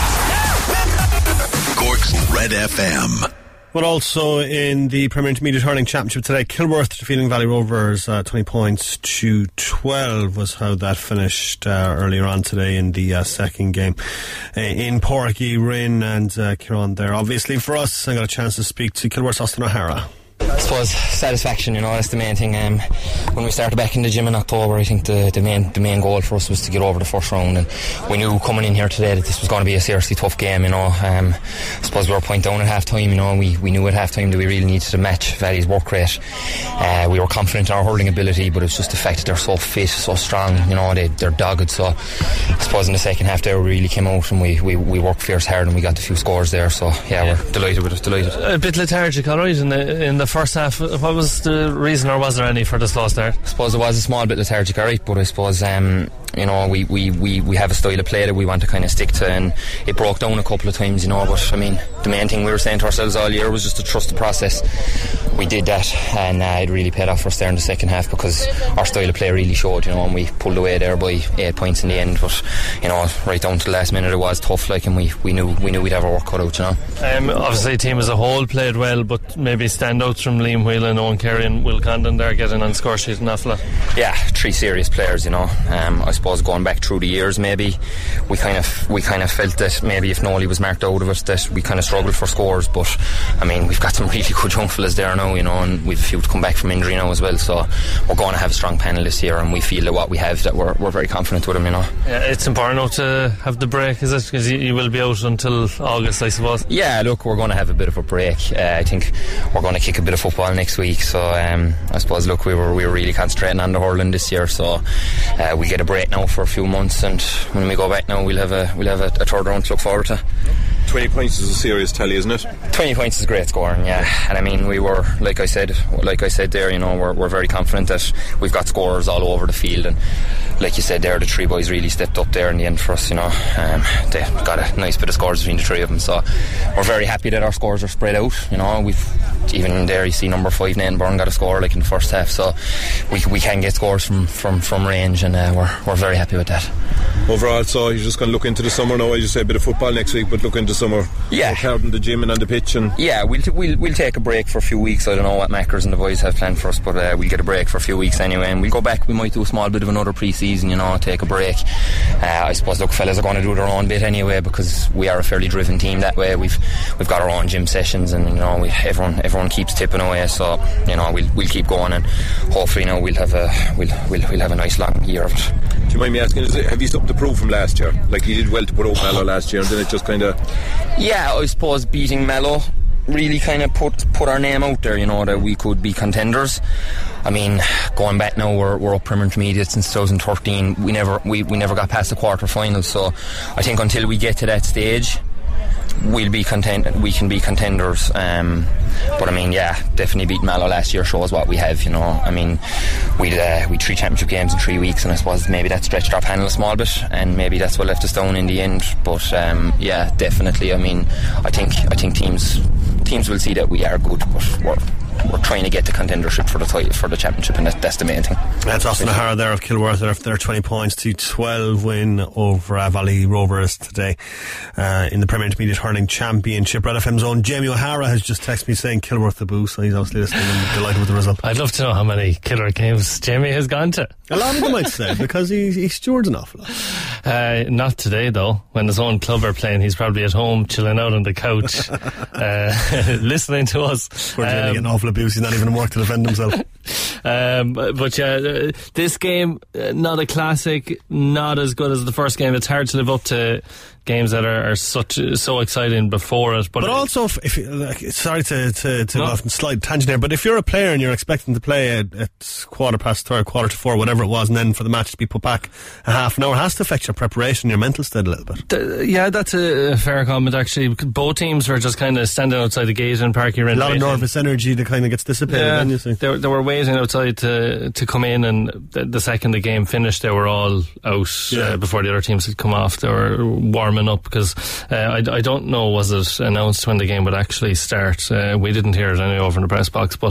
e. Cork's Red F M. But also in the Premier Intermediate Hurling Championship today, Kilworth defeating Valley Rovers uh, twenty points to twelve was how that finished uh, earlier on today in the uh, second game. Uh, in Porky, Rin and uh, Kieran there. Obviously for us, I got a chance to speak to Kilworth's Austin O'Hara. I suppose satisfaction, you know, that's the main thing. Um, when we started back in the gym in October, I think the, the main the main goal for us was to get over the first round, and we knew coming in here today that this was going to be a seriously tough game, you know. Um, I suppose we were a point down at half time, you know, we, we knew at half time that we really needed to match Valley's work rate. Uh, we were confident in our hurling ability, but it was just the fact that they're so fit, so strong, you know, they, they're dogged. So I suppose in the second half there we really came out and we, we, we worked fierce hard and we got a few scores there, so yeah, yeah. we're delighted with it, delighted. A bit lethargic, alright, in the, in the first half. What was the reason, or was there any, for the slow start? I suppose it was a small bit lethargic, alright, but I suppose um, you know, we, we, we, we have a style of play that we want to kind of stick to, and it broke down a couple of times, you know, but I mean, the main thing we were saying to ourselves all year was just to trust the process. We did that, and uh, it really paid off for us there in the second half because our style of play really showed, you know, and we pulled away there by eight points in the end, but you know, right down to the last minute it was tough, like, and we, we knew we knew we'd have our work cut out, you know. Um, obviously the team as a whole played well, but maybe standouts from Liam Whelan, Owen Carey and Will Condon there getting on the score sheet an awful lot. Yeah, three serious players, you know. Um, I suppose going back through the years, maybe we kind of we kind of felt that maybe if Nolly was marked out of it, that we kind of struggled for scores. But I mean, we've got some really good young fellas there now, you know, and we've a few to come back from injury now as well. So we're going to have a strong panel this year, and we feel that what we have, that we're we're very confident with them, you know. Yeah, it's important now to have the break, is it? Because you, you will be out until August, I suppose. Yeah, look, we're going to have a bit of a break. Uh, I think we're going to kick a bit of football next week. So um, I suppose, look, we were we were really concentrating on the hurling this year. So uh, we get a break now for a few months, and when we go back now, we'll have a we'll have a, a third round to look forward to. twenty points is a serious tally, isn't it? twenty points is great scoring, yeah. And I mean, we were, like I said, like I said there, you know, we're we're very confident that we've got scorers all over the field, and like you said there, the three boys really stepped up there in the end for us, you know. Um, they got a nice bit of scores between the three of them, so we're very happy that our scores are spread out, you know. We've even there you see number five Nathan Byrne got a score like in the first half, so we we can get scores from from, from range, and uh, we're we're very happy with that. Overall, so you're just going to look into the summer now. I just say a bit of football next week, but look into summer. Yeah, work hard in the gym and on the pitch, and yeah, we'll t- we'll we'll take a break for a few weeks. I don't know what Mackers and the boys have planned for us, but uh, we'll get a break for a few weeks anyway, and we'll go back. We might do a small bit of another pre-season, you know, take a break. Uh, I suppose, look, fellas are going to do their own bit anyway, because we are a fairly driven team that way. We've we've got our own gym sessions, and you know, we, everyone everyone keeps tipping away. So you know, we'll we'll keep going, and hopefully, you know, we'll have a we'll we'll we'll have a nice long year of it. Do you mind me asking, is it, have you something to prove from last year? Like you did well to put out Mallow last year, and then it just kind of... Yeah, I suppose beating Mallow really kind of put put our name out there, you know, that we could be contenders. I mean, going back now, we're, we're up Premier Intermediate since twenty thirteen. We never we, we never got past the quarter final, so I think until we get to that stage, we'll be content. We can be contenders. Um, but I mean, yeah, definitely beating Mallow last year shows what we have. You know, I mean, we uh, we three championship games in three weeks, and I suppose maybe that stretched our panel a small bit, and maybe that's what left us down in the end. But um, yeah, definitely. I mean, I think I think teams teams will see that we are good, but we're we're trying to get the contendership for the title, for the championship, and that, that's the main thing. That's Austin O'Hara there of Kilworth after their twenty points to twelve win over uh, Valley Rovers today uh, in the Premier Intermediate Hurling Championship. Red F M's own Jamie O'Hara has just texted me saying Kilworth the boo, so he's obviously listening and delighted with the result. I'd love to know how many Kilworth games Jamie has gone to. A lot of them, I'd say, because he, he stewards an awful lot. Uh, not today, though. When his own club are playing, he's probably at home chilling out on the couch, uh, listening to us. Poor Jamie um, getting awful abuse. He's not even in work to defend himself. um, but yeah, uh, this game, uh, not a classic, not as good as the first game. It's hard to live up to games that are, are such so exciting before it. But, but also, if, if like, sorry to to, to no. go off and slide tangent here, but if you're a player and you're expecting to play at, at quarter past three, quarter to four, whatever it was, and then for the match to be put back a half an hour, it has to affect your preparation, your mental state a little bit. The, yeah, that's a, a fair comment actually. Both teams were just kind of standing outside the gate in Park Yen. A lot of nervous energy that kind of gets dissipated. Yeah, then you see. They, they were waiting outside to to come in, and the, the second the game finished, they were all out yeah. uh, before the other teams had come off. They were warming up because. Uh, I, I don't know, was it announced when the game would actually start? Uh, we didn't hear it anyway over in the press box, but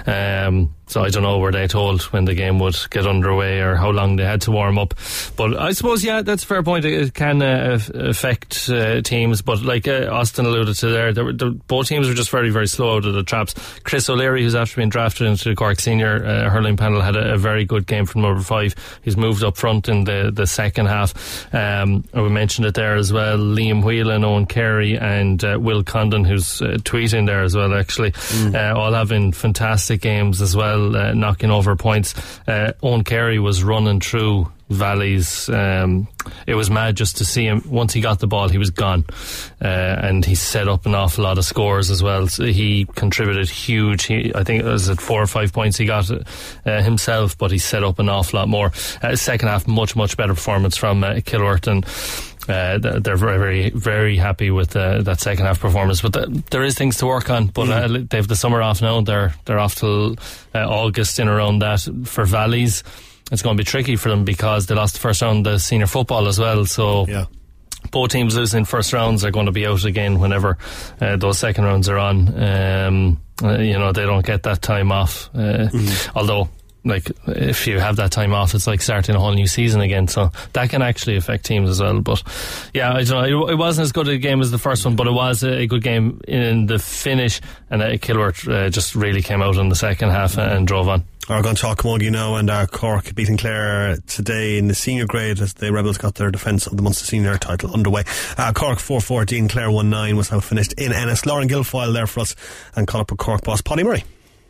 um, so I don't know, were they told when the game would get underway or how long they had to warm up? But I suppose, yeah, that's a fair point. It can uh, affect uh, teams, but like uh, Austin alluded to there, there, were, there, both teams were just very, very slow out of the traps. Chris O'Leary, who's after being drafted into the Cork Senior uh, hurling panel, had a, a very good game from number five. He's moved up front in the, the second half. Um, we mentioned it there as well. Liam Whelan, Owen Carey and uh, Will Condon, who's uh, tweeting there as well, actually, mm. uh, all having fantastic games as well. Uh, knocking over points. uh, Owen Carey was running through Valleys. Um, it was mad just to see him. Once he got the ball, he was gone, uh, and he set up an awful lot of scores as well. So he contributed huge. He, I think it was at four or five points he got uh, himself, but he set up an awful lot more. Uh, second half, much much better performance from uh, Kilworth, and Uh, they're very, very, very happy with uh, that second half performance. But the, there is things to work on. But uh, they have the summer off now. They're they're off till uh, August in around that. For Valleys, it's going to be tricky for them because they lost the first round of the senior football as well. So yeah. Both teams losing first rounds are going to be out again whenever uh, those second rounds are on. Um, uh, you know, they don't get that time off. Uh, mm-hmm. Although, like, if you have that time off, it's like starting a whole new season again, so that can actually affect teams as well. But yeah, I don't know, it, it wasn't as good a game as the first one, but it was a, a good game in the finish, and uh, Kilworth uh, just really came out in the second half and, and drove on. We're going to talk Camogie now, and uh, Cork beating Clare today in the senior grade as the Rebels got their defence of the Munster Senior title underway. Uh, Cork four fourteen, Clare one nine was how it finished in Ennis. Lauren Guilfoyle there for us, and call up with Cork boss Paddy Murray.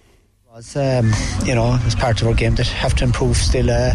It's, um, you know, it's part of our game that have to improve still uh,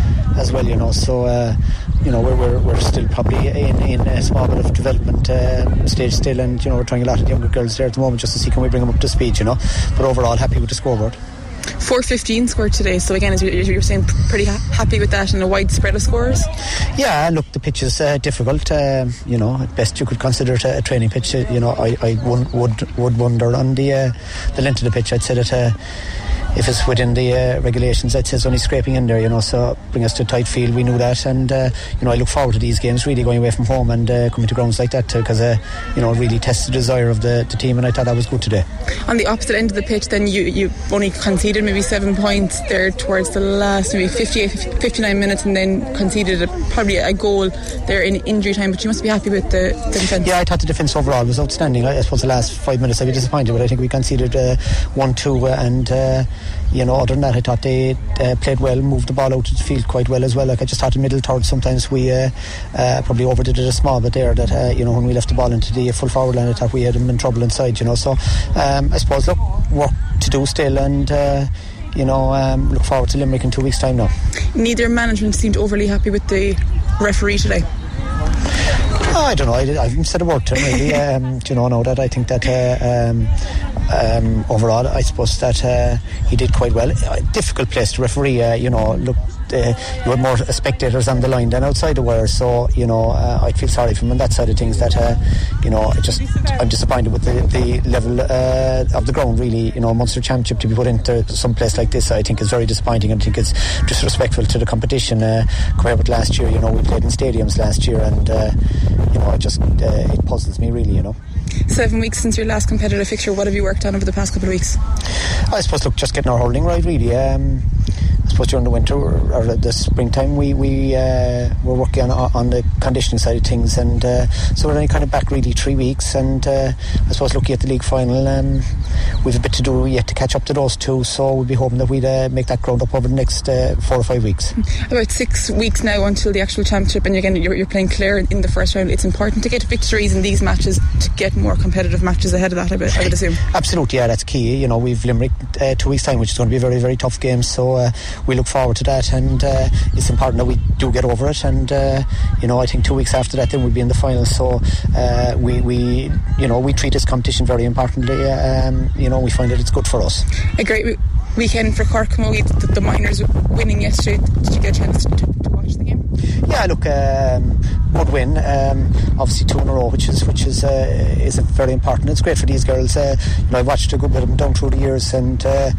as well, you know, so uh, you know, we're, we're we're still probably in, in a small bit of development uh, stage still, and you know, we're trying a lot of the younger girls there at the moment just to see can we bring them up to speed, you know, but overall happy with the scoreboard. four fifteen scored today, so again, as you were saying, pretty ha- happy with that and a wide spread of scores. Yeah, look, the pitch is uh, difficult. Uh, you know, at best you could consider it a, a training pitch. Uh, you know, I, I would, would would wonder on the uh, the length of the pitch. I'd say that uh, if it's within the uh, regulations, I'd say it's only scraping in there. You know, so bring us to a tight field. We knew that, and uh, you know, I look forward to these games. Really going away from home and uh, coming to grounds like that too, because uh, you know, really tests the desire of the, the team, and I thought that was good today. On the opposite end of the pitch, then you you only conceded maybe seven points there towards the last maybe fifty-eight, fifty-nine minutes, and then conceded a, probably a goal there in injury time, but you must be happy with the, the defence. Yeah, I thought the defence overall was outstanding. I, I suppose the last five minutes I'd be disappointed, but I think we conceded uh, one two uh, and uh, you know, other than that I thought they uh, played well, moved the ball out to the field quite well as well. Like, I just thought in middle third sometimes we uh, uh, probably overdid it a small bit there, that uh, you know, when we left the ball into the full forward line I thought we had them in trouble inside, you know, so um, I suppose look, work to do still, and uh, you know, um, look forward to Limerick in two weeks' time now. Neither management seemed overly happy with the referee today. Oh, I don't know, I, I haven't said a word to him really. um, do you know, now that I think that uh, um, um, overall I suppose that uh, he did quite well. A difficult place to referee, uh, you know, look, uh, you had more spectators on the line than outside the wire. So you know, uh, I feel sorry for him on that side of things. That uh, you know, I just I'm disappointed with the, the level uh, of the ground. Really, you know, Munster Championship to be put into some place like this, I think is very disappointing. I think it's disrespectful to the competition. Uh, compared with last year, you know, we played in stadiums last year, and uh, you know, it just uh, it puzzles me really. You know. Seven weeks since your last competitive fixture, what have you worked on over the past couple of weeks? I suppose, look, just getting our holding right, really. Um, I suppose during the winter or, or the springtime, we we uh, were working on on the conditioning side of things, and uh, so we're only kind of back really three weeks. And uh, I suppose looking at the league final, um, we've a bit to do yet to catch up to those two. So we'll be hoping that we'd uh, make that ground up over the next uh, four or five weeks. About six weeks now until the actual championship, and again you're, you're playing Clare in the first round. It's important to get victories in these matches to get more competitive matches ahead of that, I would, I would assume. Absolutely, yeah, that's key. You know, we've Limerick uh, two weeks time, which is going to be a very, very tough game, so uh, we look forward to that, and uh, it's important that we do get over it, and uh, you know, I think two weeks after that then we'll be in the final, so uh, we, we you know, we treat this competition very importantly. Um, you know, we find that it's good for us. A great w- weekend for Cork Camogie, the, the minors winning yesterday. Did you get a chance to, to watch the game? Yeah, look, um, good win. Um, obviously two in a row, which is which is uh, is very important. It's great for these girls. Uh, you know, I've watched a good bit of them down through the years, and uh,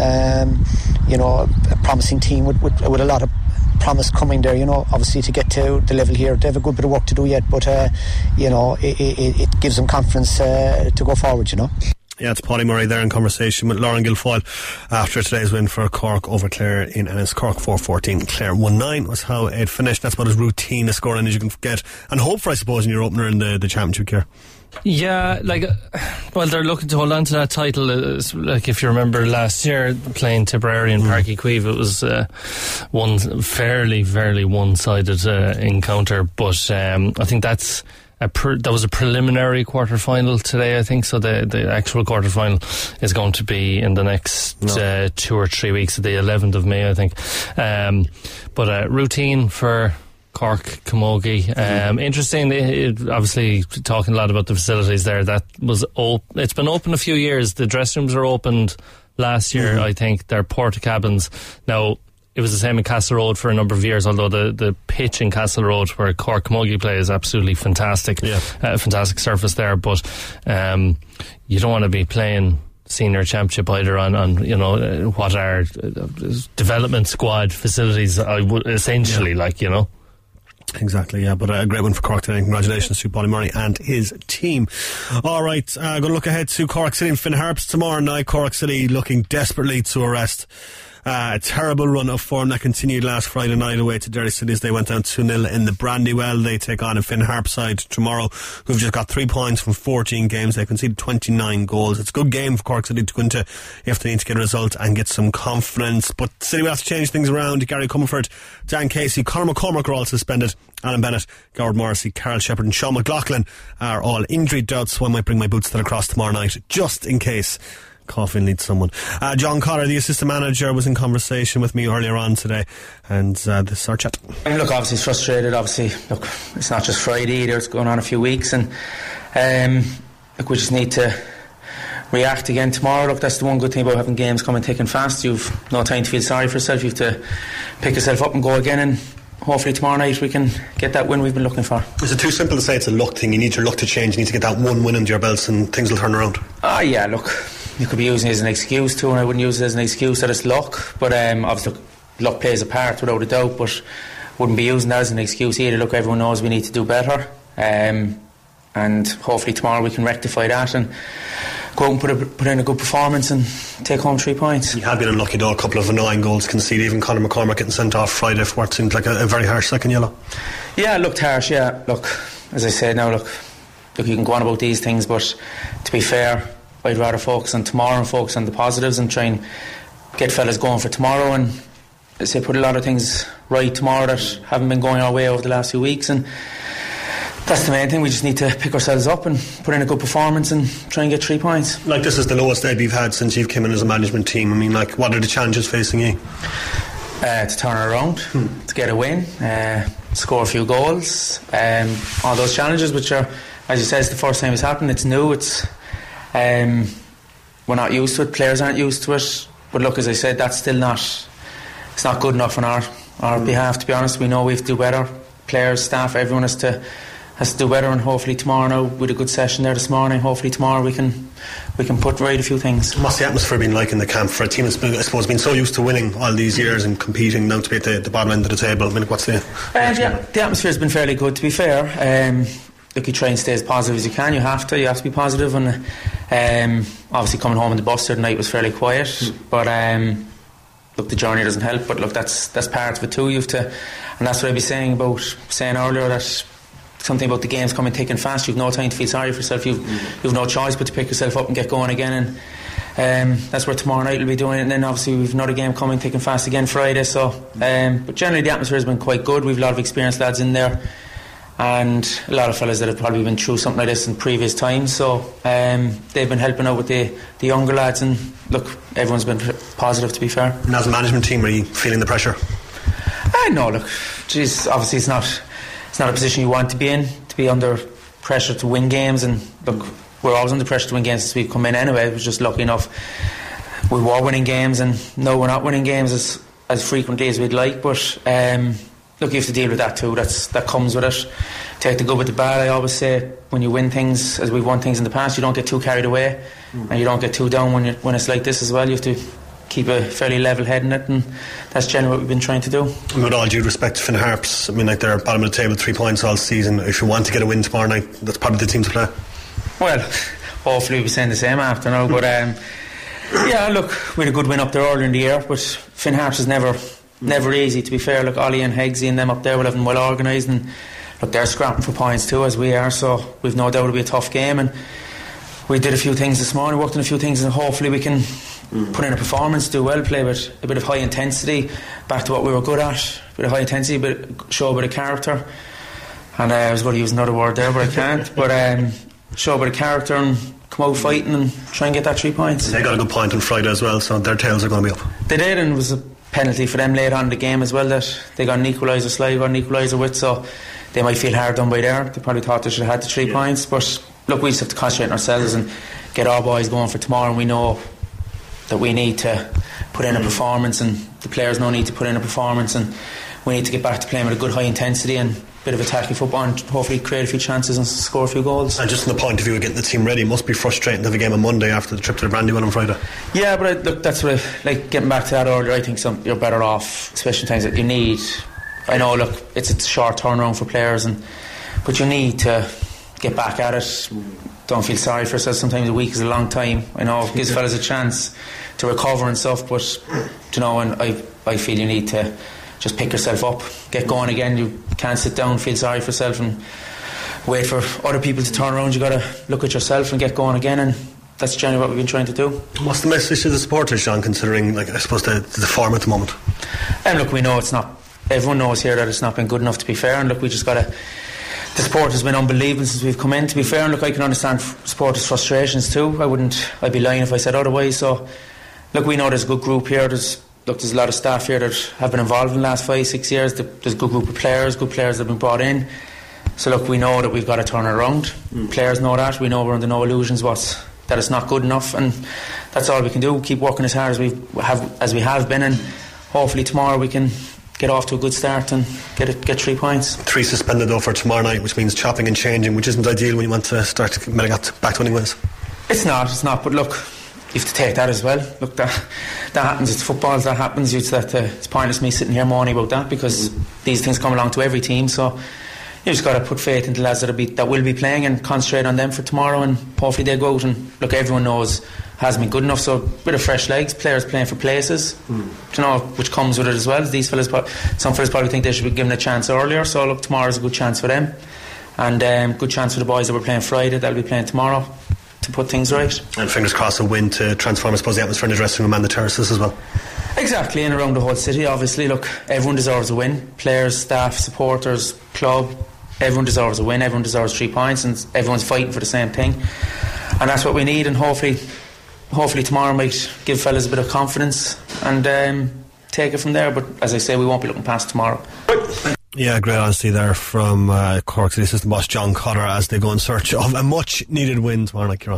um, you know, a promising team with, with with a lot of promise coming there. You know, obviously to get to the level here, they have a good bit of work to do yet, but uh, you know, it, it, it gives them confidence uh, to go forward. You know. Yeah, it's Paddy Murray there in conversation with Lauren Guilfoyle after today's win for Cork over Clare in Ennis. Cork four fourteen, Clare one nine was how it finished. That's about as routine a scoring as you can get and hope for, I suppose, in your opener in the, the championship here. Yeah, like, well, they're looking to hold on to that title. It's like, if you remember last year playing Tipperary and mm. Páirc Uí Chaoimh, it was uh, one fairly, fairly one-sided uh, encounter. But um, I think that's A pre- that was a preliminary quarter final today, I think. So the the actual quarter final is going to be in the next no. uh, two or three weeks, the eleventh of May, I think. Um, but uh, routine for Cork Camogie. Um, mm-hmm. Interesting. It, obviously, talking a lot about the facilities there. That was op- It's been open a few years. The dressing rooms were opened last year, mm-hmm. I think. They're porta cabins now. It was the same in Castle Road for a number of years, although the, the pitch in Castle Road where Cork Camogie play is absolutely fantastic. Yeah. Uh, fantastic surface there, but um, you don't want to be playing senior championship either on, on you know, uh, what are uh, development squad facilities, I would essentially, yeah. like, you know. Exactly, yeah, but a great one for Cork today. Congratulations to Paddy Murray and his team. Alright, uh, going to look ahead to Cork City and Finn Harps tomorrow night. Cork City looking desperately to arrest Uh, a terrible run of form that continued last Friday night away to Derry City as they went down two nil in the Brandywell. They take on a Finn Harp side tomorrow who've just got three points from fourteen games. They conceded twenty-nine goals. It's a good game for Cork City to go into if they need to get a result and get some confidence. But City will have to change things around. Gary Comerford, Dan Casey, Conor McCormack are all suspended. Alan Bennett, Goward Morrissey, Carol Shepherd and Sean McLaughlin are all injury doubts, so I might bring my boots to the cross tomorrow night just in case Coffin needs someone. Uh, John Cotter, the assistant manager, was in conversation with me earlier on today, and uh, this is our chat. Look, obviously he's frustrated. Obviously, look, it's not just Friday either. It's going on a few weeks, and um, look, we just need to react again tomorrow. Look, that's the one good thing about having games coming thick and fast. You've no time to feel sorry for yourself. You have to pick yourself up and go again, and hopefully tomorrow night we can get that win we've been looking for. Is it too simple to say it's a luck thing? You need your luck to change. You need to get that one win under your belts and things will turn around. Ah, uh, yeah, look, you could be using it as an excuse too, and I wouldn't use it as an excuse that it's luck, but um, obviously look, luck plays a part without a doubt, but wouldn't be using that as an excuse either. Look, everyone knows we need to do better, um, and hopefully tomorrow we can rectify that and go out and put, a, put in a good performance and take home three points. You have been unlucky though, a couple of annoying goals conceded, even Conor McCormack getting sent off Friday for what seemed like a, a very harsh second yellow. Yeah, it looked harsh, yeah. Look, as I said now, look, look, you can go on about these things, but to be fair, I'd rather focus on tomorrow and focus on the positives and try and get fellas going for tomorrow, and as I say, put a lot of things right tomorrow that haven't been going our way over the last few weeks, and that's the main thing. We just need to pick ourselves up and put in a good performance and try and get three points. Like, this is the lowest ebb you've had since you've come in as a management team. I mean, like, what are the challenges facing you? Uh, to turn it around, hmm. to get a win, uh, score a few goals, um, all those challenges which are, as you said, it's the first time it's happened. It's new, it's um, we're not used to it, players aren't used to it, but look, as I said, that's still not, it's not good enough on our our behalf, to be honest. We know we have to do better. Players, staff, everyone has to has to do better, and hopefully tomorrow, now with a good session there this morning, hopefully tomorrow we can we can put right a few things. What's the atmosphere been like in the camp for a team that's been, I suppose, been so used to winning all these years and competing now to be at the, the bottom end of the table? I mean, what's the... Uh, yeah, the atmosphere has been fairly good, to be fair. Um, look, you try and stay as positive as you can. You have to, you have to be positive, and um, obviously coming home on the bus the other night was fairly quiet, mm. but um, look, the journey doesn't help, but look, that's that's part of it too. You have to, and that's what I'd be saying about saying earlier, that something about the games coming thick and fast. You've no time to feel sorry for yourself. You've mm. you've no choice but to pick yourself up and get going again, and um, that's where tomorrow night we'll be doing it. And then obviously we've another game coming thick and fast again Friday. So, um, but generally the atmosphere has been quite good. We've a lot of experienced lads in there, and a lot of fellas that have probably been through something like this in previous times. So um, they've been helping out with the the younger lads, and look, everyone's been positive, to be fair. And as a management team, are you feeling the pressure? I uh, know, look, geez, obviously it's not it's not a position you want to be in, to be under pressure to win games, and look, we're always under pressure to win games since we've come in anyway. We're just lucky enough we were winning games, and no, we're not winning games as as frequently as we'd like, but um, look, you have to deal with that too. That's that comes with it. Take the good with the bad. I always say, when you win things, as we've won things in the past, you don't get too carried away, mm. and you don't get too down when you when it's like this as well. You have to keep a fairly level head in it, and that's generally what we've been trying to do. And with all due respect to Finn Harps, I mean, like, they're bottom of the table, three points all season. If you want to get a win tomorrow night, that's probably the team to play. Well, hopefully we'll be saying the same after now, but um, yeah, look, we had a good win up there earlier in the year, but Finn Harps is never never easy, to be fair. Look, Ollie and Heggsy and them up there will have them well organised, and look, they're scrapping for points too, as we are, so we've no doubt it'll be a tough game. And we did a few things this morning, worked on a few things, and hopefully we can mm. put in a performance, do well, play with a bit of high intensity, back to what we were good at, a bit of high intensity, but show a bit of character. And uh, I was going to use another word there, but I can't. But um, show a bit of character and come out fighting and try and get that three points. They got a good point on Friday as well, so their tails are going to be up. They did, and it was a penalty for them later on in the game as well, that they got an equaliser, Sligo got an equaliser with, so they might feel hard done by there. They probably thought they should have had the three yeah. points, but look, we just have to concentrate on ourselves and get our boys going for tomorrow, and we know that we need to put in a performance, and the players no need to put in a performance, and we need to get back to playing with a good high intensity and a bit of attacking football, and hopefully create a few chances and score a few goals. And just from the point of view of getting the team ready, it must be frustrating to have a game on Monday after the trip to the Brandywell on Friday. Yeah, but I, look, that's what I, like, getting back to that earlier, I think some, you're better off, especially in times that you need. I know, look, it's a short turnaround for players, and but you need to get back at it. Don't feel sorry for yourself. Sometimes a week is a long time. I know it gives fellas a chance to recover and stuff, but you know, and I I feel you need to just pick yourself up, get going again. You can't sit down, feel sorry for yourself, and wait for other people to turn around. You got to look at yourself and get going again, and that's generally what we've been trying to do. What's the message to the supporters, Sean, considering, like, I suppose the, the form at the moment? And look, we know it's not. Everyone knows here that it's not been good enough, to be fair, and look, we just got to. The support has been unbelievable since we've come in, to be fair, and look, I can understand supporters' frustrations too. I wouldn't, I'd be lying if I said otherwise. So look, we know there's a good group here. There's look, there's a lot of staff here that have been involved in the last five, six years. There's a good group of players, good players that have been brought in. So look, we know that we've got to turn it around. Mm. Players know that. We know we're under no illusions what's that it's not good enough, and that's all we can do. Keep working as hard as we have as we have been, and hopefully tomorrow we can get off to a good start and get it, get three points. Three suspended though for tomorrow night, which means chopping and changing, which isn't ideal when you want to start to get back to winning ways. It's not, it's not. But look, you have to take that as well. Look, that that happens. It's football. That happens. It's that. Uh, it's pointless me sitting here moaning about that, because mm. these things come along to every team. So you just got to put faith into the lads that will be that will be playing and concentrate on them for tomorrow, and hopefully they go out and look. Everyone knows hasn't been good enough, so a bit of fresh legs, players playing for places, mm. you know, which comes with it as well. These fellas, some fellas probably think they should be given a chance earlier, so look, tomorrow's a good chance for them, and um, good chance for the boys that were playing Friday, that'll be playing tomorrow, to put things right. And fingers crossed a win to transform, I suppose, the atmosphere in the dressing room and the terraces as well. Exactly, and around the whole city, obviously. Look, everyone deserves a win. Players, staff, supporters, club, everyone deserves a win, everyone deserves three points, and everyone's fighting for the same thing, and that's what we need. And hopefully hopefully tomorrow might give fellas a bit of confidence and um, take it from there. But as I say, we won't be looking past tomorrow. Yeah, great honesty there from uh, Cork City assistant boss John Cotter as they go in search of a much needed win tomorrow night, Kieran.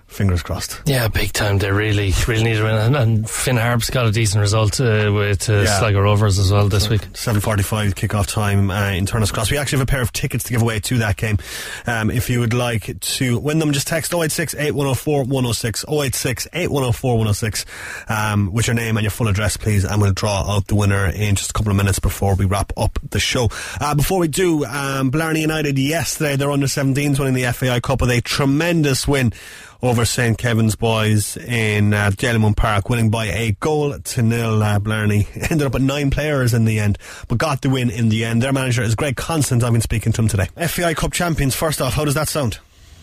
Fingers crossed. Yeah, big time. They really, really need to win. And, and Finn Harp's got a decent result uh, with uh, yeah. Sligo Rovers as well this week. seven forty-five kick-off time uh, in Turner's Cross. We actually have a pair of tickets to give away to that game. Um, if you would like to win them, just text oh eight six, eight one oh four, one oh six, oh eight six, eight one oh four, one oh six um, with your name and your full address, please, and we'll draw out the winner in just a couple of minutes before we wrap up the show. Uh, before we do, um, Blarney United yesterday, their under seventeens winning the F A I Cup with a tremendous win over Saint Kevin's boys in uh, Dalymount Park, winning by a goal to nil. uh, Blarney ended up at nine players in the end, but got the win in the end. Their manager is Greg Constant. I've been speaking to him today. F A I Cup champions, first off, how does that sound?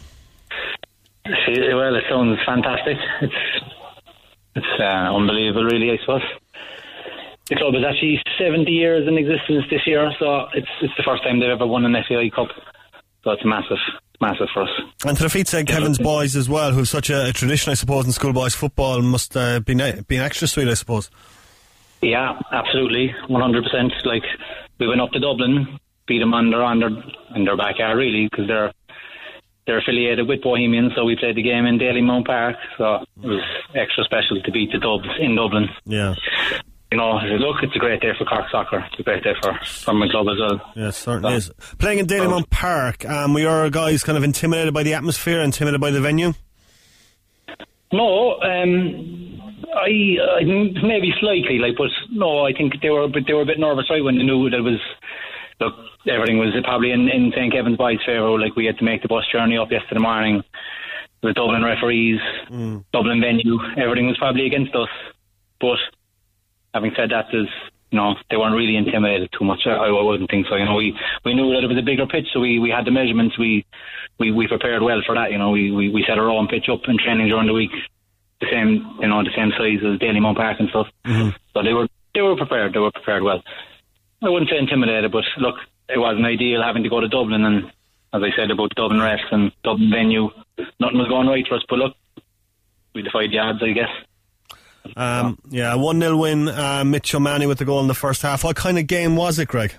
Well, it sounds fantastic. It's it's uh, unbelievable, really, I suppose. The club is actually seventy years in existence this year, so it's it's the first time they've ever won an F A I Cup, so it's massive. Massive for us. And to defeat Saint Kevin's boys as well, who's such a, a tradition, I suppose, in schoolboys football, must uh, be be extra sweet, I suppose. Yeah, absolutely, one hundred percent. Like, we went up to Dublin, beat them on their, on their, in their backyard, really, because they're they're affiliated with Bohemians, so we played the game in Dalymount Park, so it was extra special to beat the Dubs in Dublin. Yeah. You know, look, it's a great day for Cork soccer. It's a great day for, for my club as well. Yes, certainly so, is. Playing in Dalymount Park, um, were your guys kind of intimidated by the atmosphere, intimidated by the venue? No, um, I, I maybe slightly, like, but no, I think they were, but they were a bit nervous, right, when they knew that it was. Look, everything was probably in, in Saint Kevin's boys' favour. Like, we had to make the bus journey up yesterday morning with Dublin referees, mm. Dublin venue. Everything was probably against us, but. Having said that, there's, you know, they weren't really intimidated too much. I, I wouldn't think so. You know, we, we knew that it was a bigger pitch, so we, we had the measurements. We, we we prepared well for that. You know, we, we, we set our own pitch up in training during the week, the same, you know, the same size as Dalymount Park and stuff. Mm-hmm. So they were they were prepared. They were prepared well. I wouldn't say intimidated, but look, it wasn't ideal having to go to Dublin, and as I said about the Dublin refs and Dublin venue, nothing was going right for us. But look, we defied the odds, I guess. Um, yeah, one nil win, uh, Mitch O'Mahony with the goal in the first half. What kind of game was it, Greg?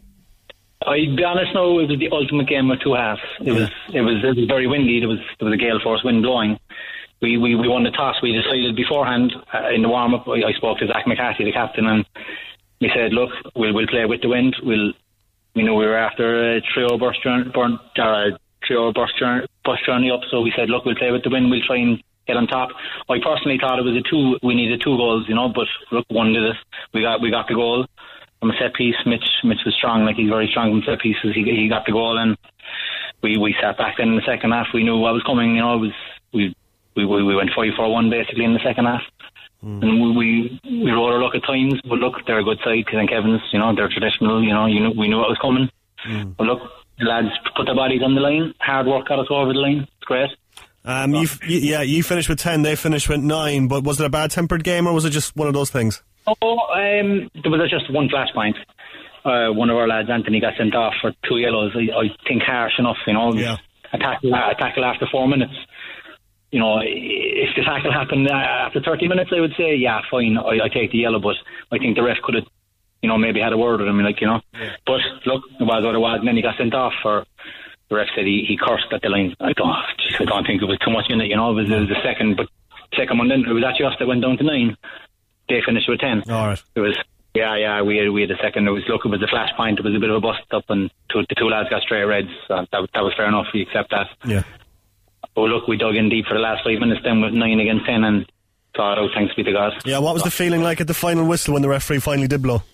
I'll be honest now, it was the ultimate game of two halves. It yeah. was it was it was very windy. There was there was a gale force wind blowing. We we, we won the toss. We decided beforehand uh, in the warm up. I, I spoke to Zach McCarthy, the captain, and we said, look, we'll we'll play with the wind. We'll we know we were after a trio bus journey, burn, uh, trio bus journey, bus journey up. So we said, look, we'll play with the wind. We'll try and get on top. I personally thought it was a two. We needed two goals, you know. But look, one did it. We got we got the goal from a set piece. Mitch Mitch was strong. Like, he's very strong from set pieces. He he got the goal, and we, we sat back. Then in the second half, we knew what was coming. You know, it was we we we went five four one basically in the second half, mm. and we, we we rode our luck at times. But look, they're a good side. Saint Kevin's, you know, they're traditional. You know, you know we knew what was coming. Mm. But look, the lads put their bodies on the line. Hard work got us over the line. It's great. Um, you, yeah, you finished with ten, they finished with nine, but was it a bad-tempered game, or was it just one of those things? Oh, um, there was just one flashpoint. Uh, one of our lads, Anthony, got sent off for two yellows. I, I think harsh enough, you know. Yeah. A tackle, a tackle after four minutes. You know, if the tackle happened after thirty minutes, I would say, yeah, fine, I, I take the yellow, but I think the ref could have, you know, maybe had a word with him, like, you know. Yeah. But, look, it was what it was, and then he got sent off for... The ref said he, he cursed at the line. I don't, I don't think it was too much in it, you know. It was, it was the second, but second one. Then it was actually us that went down to nine. They finished with ten. All right. It was, yeah, yeah. We had, we had a second. It was look, it was a flash point. It was a bit of a bust up, and two, the two lads got straight reds. So that that was fair enough. We accept that. Yeah. But look, we dug in deep for the last five minutes. Then with nine against ten, and saw it out. Thanks be to God. Yeah. What was the feeling like at the final whistle when the referee finally did blow?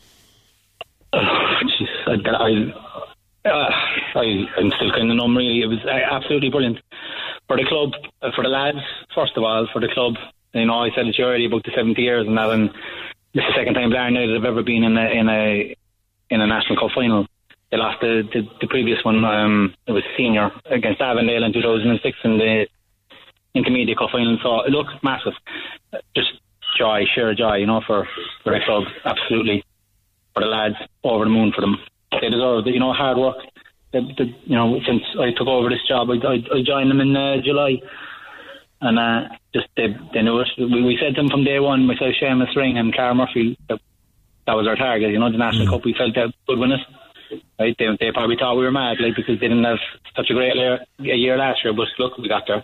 Oh, geez, I. I Uh, I, I'm still kind of numb, really. It was uh, absolutely brilliant for the club, uh, for the lads. First of all, for the club. You know, I said it to you already about the seventy years and that, and this is the second time Blarney United have ever been in a in a in a national cup final. They lost the the, the previous one. Um, it was senior against Avondale in two thousand six in the intermediate cup final. So look, massive, just joy, sheer joy. You know, for for the club, absolutely. For the lads, over the moon for them. They deserve it, you know, hard work. They, they, you know, since I took over this job, I, I, I joined them in uh, July, and uh, just they, they knew it. We, we said to them from day one, myself, Seamus Ring, and Carl Murphy, that, that was our target. You know, the National mm. Cup. We felt that would win it. Right? They, they probably thought we were mad, like, because they didn't have such a great year, a year last year. But look, we got there.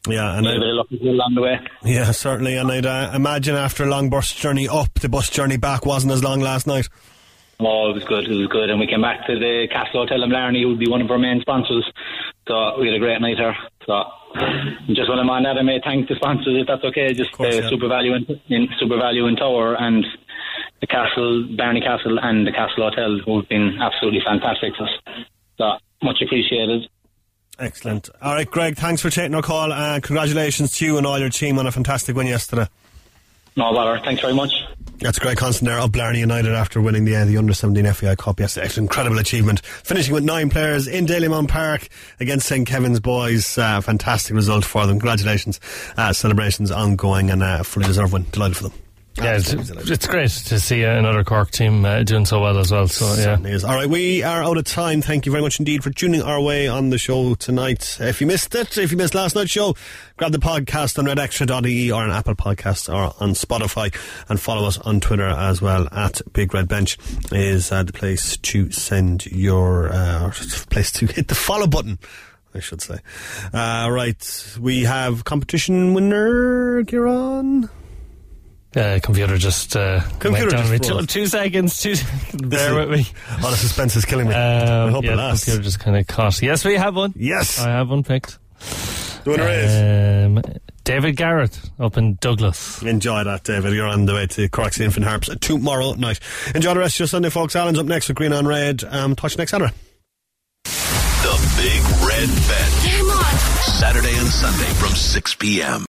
Yeah, and a bit of luck along the way. Yeah, certainly. And I'd uh, imagine after a long bus journey up, the bus journey back wasn't as long last night. Oh, it was good, it was good. And we came back to the Castle Hotel in Blarney, who would be one of our main sponsors. So we had a great night there. So just when I'm on that, I may thank the sponsors, if that's okay. Just course, uh, yeah. Super Value in, in Super Value in Tower and the Castle, Barney Castle and the Castle Hotel, who've been absolutely fantastic to us. So much appreciated. Excellent. All right, Greg, thanks for taking our call, and congratulations to you and all your team on a fantastic win yesterday. No bother. Thanks very much. That's Greg Constant there of Blarney United after winning the uh, the under seventeen F A I Cup yesterday. It's an incredible achievement. Finishing with nine players in Dalymount Park against Saint Kevin's boys. Uh, fantastic result for them. Congratulations. Uh, celebrations ongoing and uh, fully deserved win. Delighted for them. Yeah, it's, it's great to see uh, another Cork team uh, doing so well as well. So yeah, is. All right, we are out of time. Thank you very much indeed for tuning our way on the show tonight. If you missed it, if you missed last night's show, grab the podcast on red extra dot I E or on Apple Podcasts or on Spotify, and follow us on Twitter as well at Big Red Bench is uh, the place to send your uh, place to hit the follow button, I should say. Uh, right, we have competition winner Kieran. Uh, computer just uh, computer went down just me. Two, two seconds. Two seconds. Bear with me. Oh, the suspense is killing me. Um, I hope yeah, it lasts. The computer just kind of caught. Yes, we have one. Yes, I have one picked. The winner is um, David Garrett up in Douglas. Enjoy that, David. You're on the way to Cork's Infant Harps tomorrow night. Enjoy the rest of your Sunday, folks. Alan's up next with Green on Red. Um, touch you next Saturday. The Big Red Bench. Saturday and Sunday from six p.m.